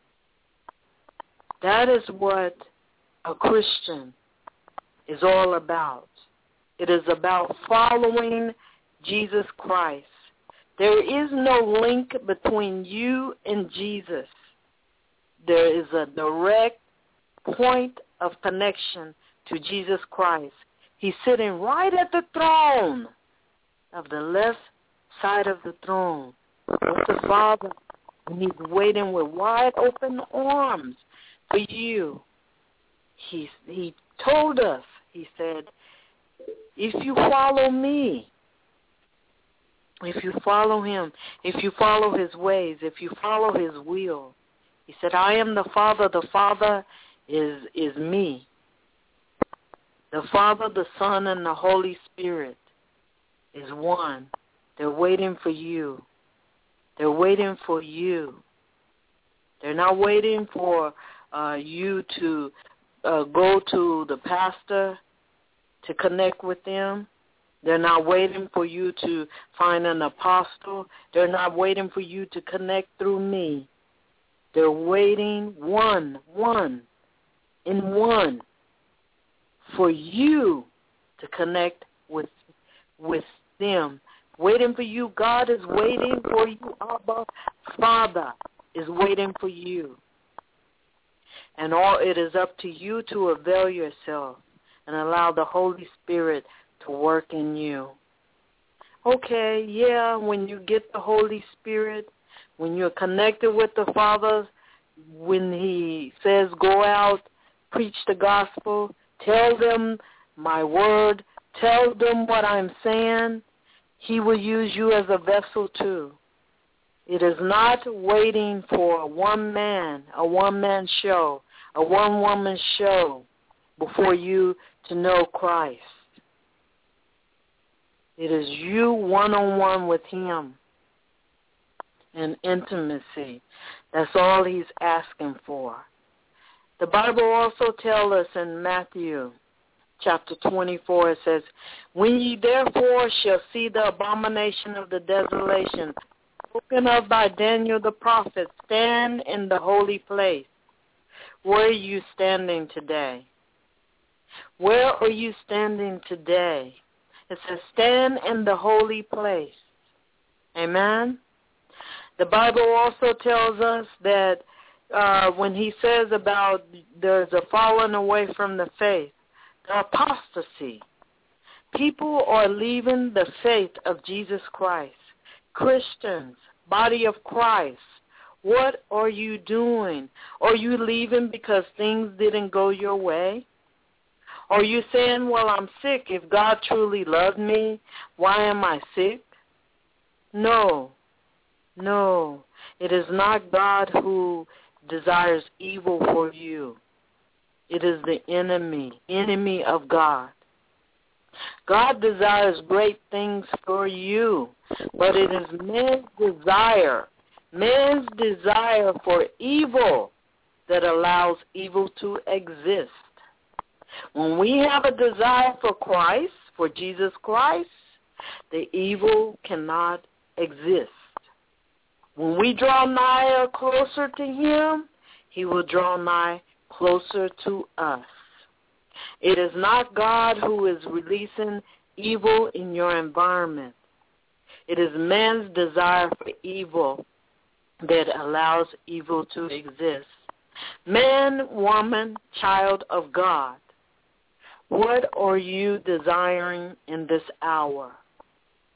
That is what a Christian is all about. It is about following Jesus Christ. There is no link between you and Jesus. There is a direct point of connection to Jesus Christ. He's sitting right at the throne, of the left side of the throne, with the Father, and he's waiting with wide open arms for you. He, he told us, he said, if you follow me, if you follow him, if you follow his ways, if you follow his will, he said, I am the Father, the Father is is me. The Father, the Son, and the Holy Spirit is one. They're waiting for you. They're waiting for you. They're not waiting for uh, you to uh, go to the pastor to connect with them. They're not waiting for you to find an apostle. They're not waiting for you to connect through me. They're waiting one, one, in one, for you to connect with with them. Waiting for you. God is waiting for you. Abba, Father is waiting for you. And all it is up to you to avail yourself and allow the Holy Spirit to work in you. Okay, yeah, when you get the Holy Spirit, when you're connected with the Father, when he says go out, preach the gospel, tell them my word, tell them what I'm saying, he will use you as a vessel too. It is not waiting for one man, a one-man show, a one-woman show before you to know Christ. It is you one-on-one with him in intimacy. That's all he's asking for. The Bible also tells us in Matthew chapter twenty-four, it says, when ye therefore shall see the abomination of the desolation spoken of by Daniel the prophet, stand in the holy place. Where are you standing today? Where are you standing today? It says, stand in the holy place. Amen? The Bible also tells us that uh, when he says about there's a falling away from the faith, the apostasy, people are leaving the faith of Jesus Christ. Christians, body of Christ, what are you doing? Are you leaving because things didn't go your way? Are you saying, well, I'm sick. If God truly loved me, why am I sick? No, no. It is not God who desires evil for you. It is the enemy, enemy of God. God desires great things for you, but it is man's desire, man's desire for evil that allows evil to exist. When we have a desire for Christ, for Jesus Christ, the evil cannot exist. When we draw nigh closer to him, he will draw nigh closer to us. It is not God who is releasing evil in your environment. It is man's desire for evil that allows evil to exist. Man, woman, child of God, what are you desiring in this hour?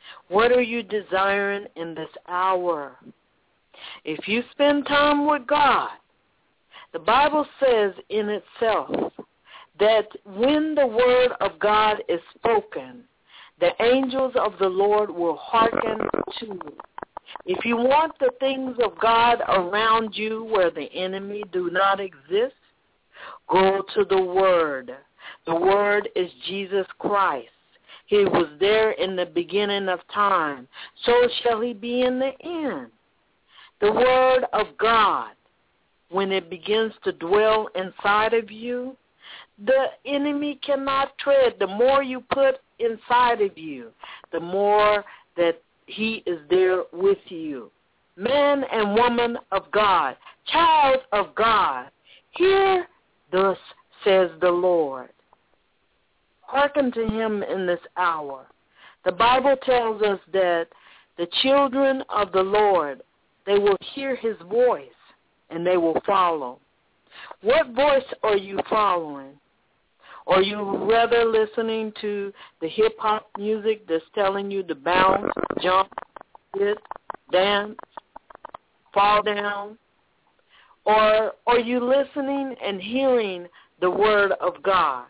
What are you desiring in this hour? If you spend time with God, the Bible says in itself that when the word of God is spoken, the angels of the Lord will hearken to it. If you want the things of God around you where the enemy do not exist, go to the Word. The Word is Jesus Christ. He was there in the beginning of time. So shall he be in the end. The Word of God, when it begins to dwell inside of you, the enemy cannot tread. The more you put inside of you, the more that he is there with you. Man and woman of God, child of God, hear thus says the Lord. Hearken to him in this hour. The Bible tells us that the children of the Lord, they will hear his voice and they will follow. What voice are you following? Are you rather listening to the hip-hop music that's telling you to bounce, jump, hit, dance, fall down? Or are you listening and hearing the word of God?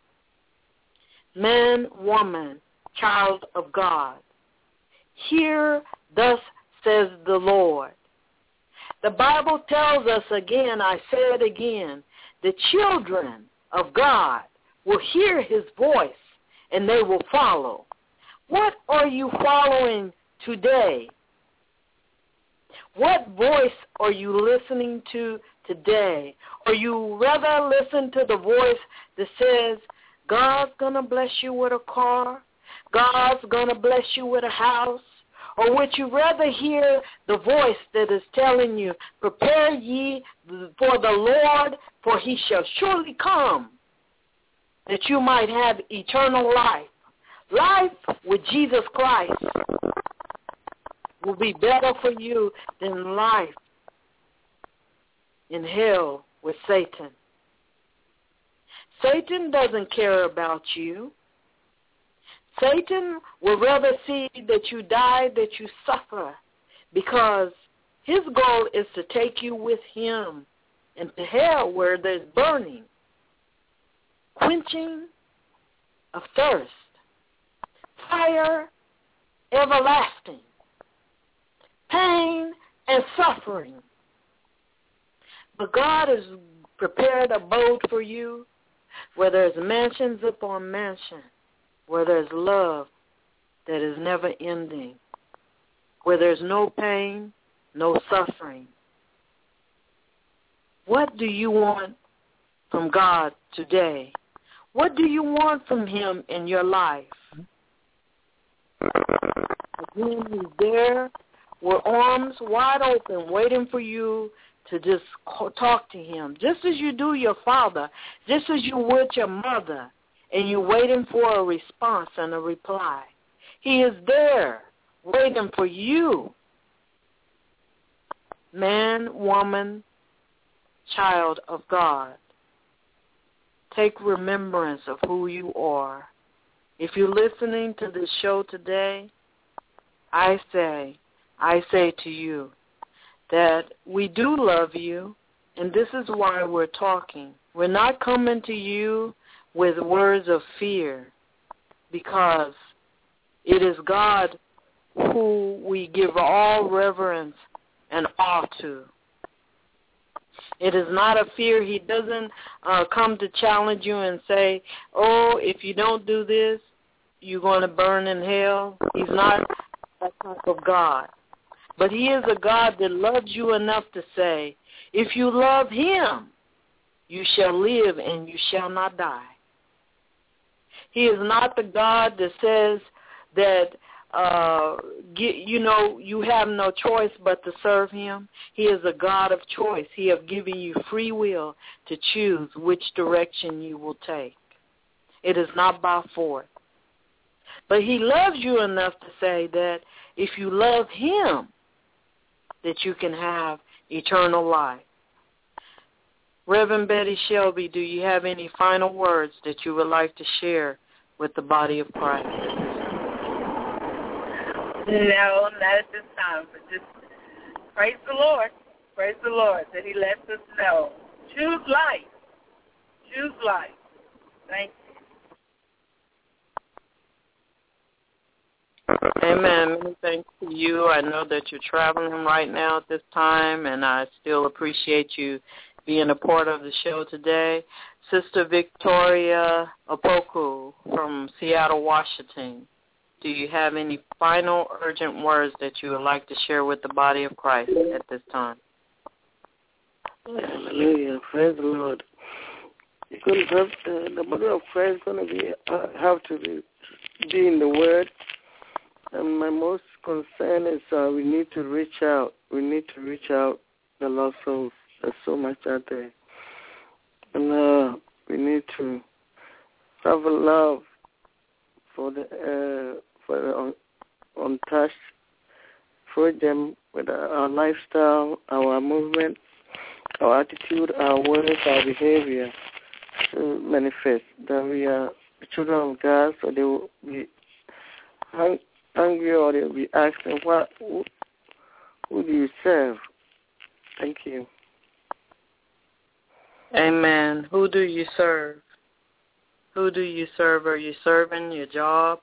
Man, woman, child of God, hear thus says the Lord. The Bible tells us again, I say it again, the children of God will hear his voice and they will follow. What are you following today? What voice are you listening to today? Or you rather listen to the voice that says, God's going to bless you with a car, God's going to bless you with a house? Or would you rather hear the voice that is telling you, prepare ye for the Lord, for he shall surely come, that you might have eternal life? Life with Jesus Christ will be better for you than life in hell with Satan. Satan doesn't care about you. Satan would rather see that you die, that you suffer, because his goal is to take you with him into hell where there's burning, quenching of thirst, fire everlasting, pain and suffering. But God has prepared a abode for you where there's mansions upon mansions, where there's love that is never ending, where there's no pain, no suffering. What do you want from God today? What do you want from him in your life? Again, he's there with arms wide open, waiting for you to just talk to him, just as you do your father, just as you would your mother, and you're waiting for a response and a reply. He is there waiting for you. Man, woman, child of God, take remembrance of who you are. If you're listening to this show today, I say, I say to you that we do love you, and this is why we're talking. We're not coming to you with words of fear, because it is God who we give all reverence and awe to. It is not a fear. He doesn't uh, come to challenge you and say, oh, if you don't do this, you're going to burn in hell. He's not that type of God. But he is a God that loves you enough to say, if you love him, you shall live and you shall not die. He is not the God that says that, uh, get, you know, you have no choice but to serve him. He is a God of choice. He has given you free will to choose which direction you will take. It is not by force. But he loves you enough to say that if you love him, that you can have eternal life. Reverend Betty Shelby, do you have any final words that you would like to share with the body of Christ? No, not at this time, but just praise the Lord. Praise the Lord that he lets us know. Choose life. Choose life. Thank you. Amen. Many thanks to you. I know that you're traveling right now at this time, and I still appreciate you being a part of the show today. Sister Victoria Opoku from Seattle, Washington, do you have any final urgent words that you would like to share with the body of Christ at this time? Hallelujah. Praise the Lord. Because have, uh, the body of Christ is going to be uh, have to be, be in the Word. And my most concern is uh, we need to reach out. We need to reach out the lost souls. There's so much out there. And uh, we need to have a love for the uh, for the un- untouched, for them with our, our lifestyle, our movement, our attitude, our words, our behavior to manifest that we are the children of God, so they will be hung- hungry or they will be asking, what, who, who do you serve? Thank you. Amen. Who do you serve? Who do you serve? Are you serving your job?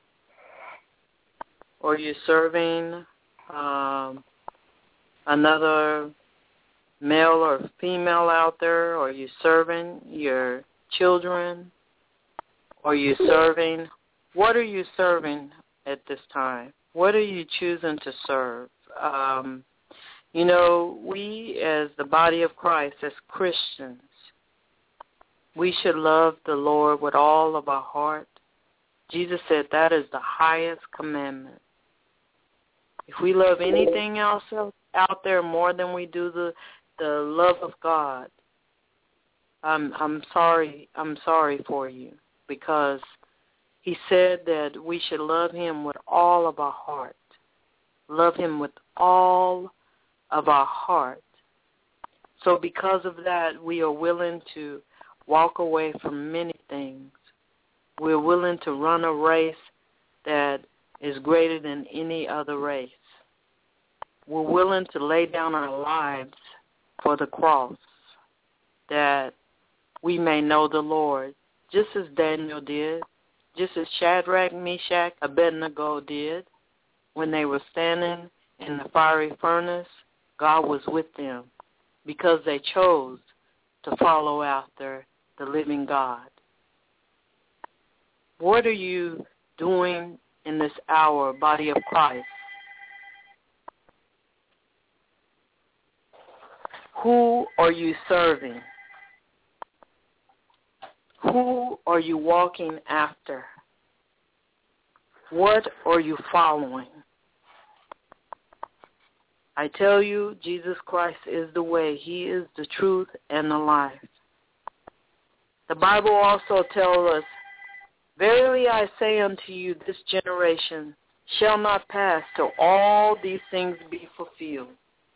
Or are you serving um, another male or female out there? Or are you serving your children? Or are you serving? What are you serving at this time? What are you choosing to serve? Um, you know, we as the body of Christ, as Christians, we should love the Lord with all of our heart. Jesus said that is the highest commandment. If we love anything else out there more than we do the the love of God, I'm I'm sorry I'm sorry for you, because he said that we should love him with all of our heart. Love him with all of our heart. So because of that, we are willing to walk away from many things. We're willing to run a race that is greater than any other race. We're willing to lay down our lives for the cross, that we may know the Lord, just as Daniel did, just as Shadrach, Meshach, Abednego did. When they were standing in the fiery furnace, God was with them because they chose to follow after the living God. What are you doing in this hour, body of Christ? Who are you serving? Who are you walking after? What are you following? I tell you, Jesus Christ is the way. He is the truth and the life. The Bible also tells us, verily I say unto you, this generation shall not pass till all these things be fulfilled.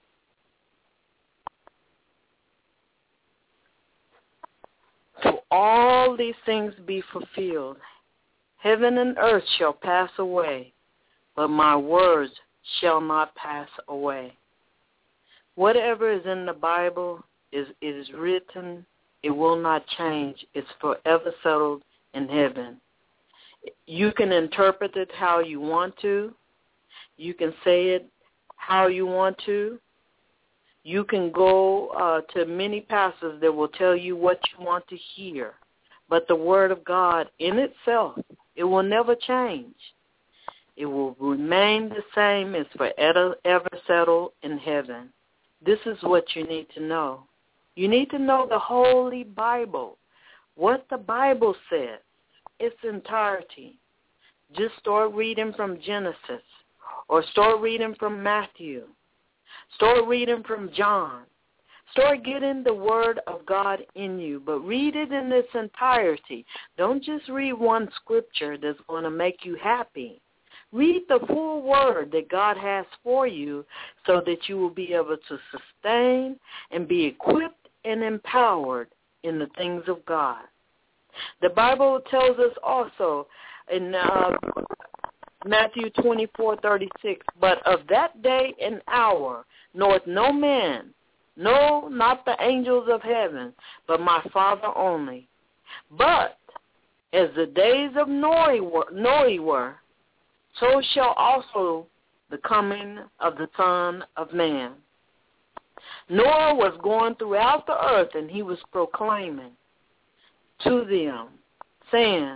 Till all these things be fulfilled. Heaven and earth shall pass away, but my words shall not pass away. Whatever is in the Bible is, is written. It will not change. It's forever settled in heaven. You can interpret it how you want to. You can say it how you want to. You can go uh, to many pastors that will tell you what you want to hear. But the Word of God in itself, it will never change. It will remain the same. It's forever ever settled in heaven. This is what you need to know. You need to know the Holy Bible, what the Bible says, its entirety. Just start reading from Genesis, or start reading from Matthew. Start reading from John. Start getting the Word of God in you, but read it in its entirety. Don't just read one scripture that's going to make you happy. Read the full Word that God has for you so that you will be able to sustain and be equipped and empowered in the things of God. The Bible tells us also in uh, Matthew twenty-four thirty-six. But of that day and hour knoweth no man, no, not the angels of heaven, but my Father only. But as the days of Noe were, Noe were, so shall also the coming of the Son of Man. Noah was going throughout the earth, and he was proclaiming to them, saying,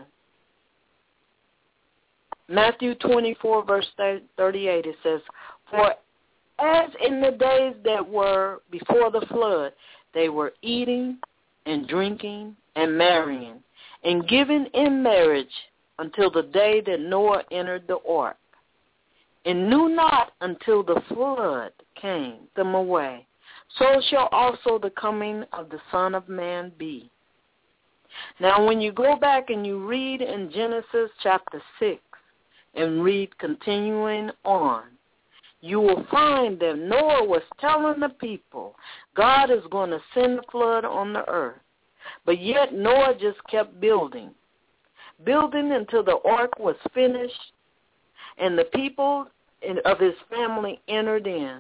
Matthew twenty-four, verse thirty-eight, it says, For as in the days that were before the flood, they were eating and drinking and marrying and giving in marriage until the day that Noah entered the ark, and knew not until the flood came them away. So shall also the coming of the Son of Man be. Now, when you go back and you read in Genesis chapter six and read continuing on, you will find that Noah was telling the people God is going to send a flood on the earth. But yet Noah just kept building, building until the ark was finished and the people of his family entered in.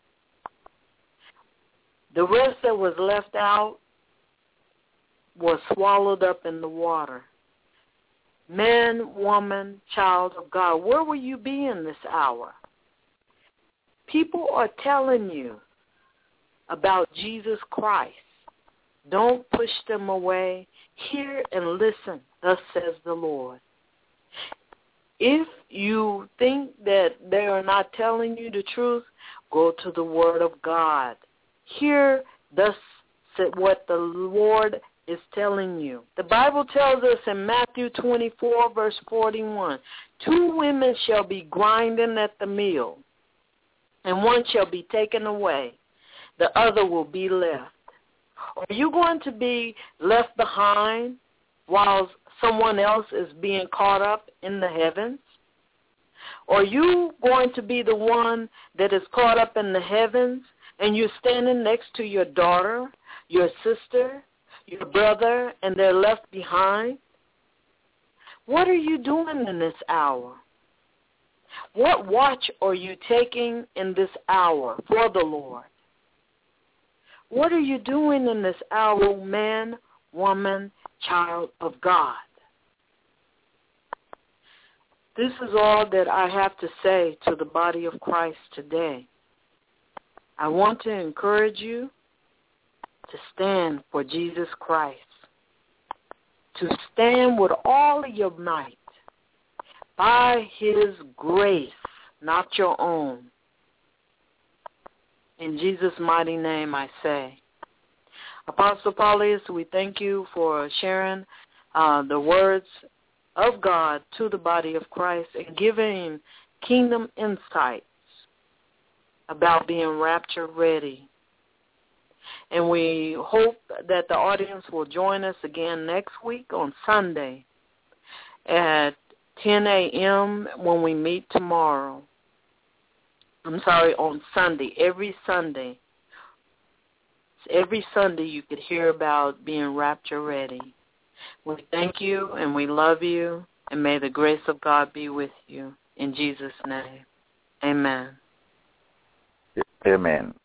The rest that was left out was swallowed up in the water. Man, woman, child of God, where will you be in this hour? People are telling you about Jesus Christ. Don't push them away. Hear and listen, thus says the Lord. If you think that they are not telling you the truth, go to the Word of God. Hear thus what the Lord is telling you. The Bible tells us in Matthew twenty-four, verse forty-one, two women shall be grinding at the mill, and one shall be taken away. The other will be left. Are you going to be left behind while someone else is being caught up in the heavens? Or are you going to be the one that is caught up in the heavens and you're standing next to your daughter, your sister, your brother, and they're left behind? What are you doing in this hour? What watch are you taking in this hour for the Lord? What are you doing in this hour, man, woman, child of God? This is all that I have to say to the body of Christ today. I want to encourage you to stand for Jesus Christ, to stand with all of your might by his grace, not your own. In Jesus' mighty name I say. Apostle Paulius, we thank you for sharing uh, the words of God to the body of Christ and giving kingdom insights about being rapture ready. And we hope that the audience will join us again next week on Sunday at ten a.m. when we meet tomorrow. I'm sorry, on Sunday, every Sunday. Every Sunday you could hear about being rapture ready. We thank you and we love you, and may the grace of God be with you. In Jesus' name, amen. Amen.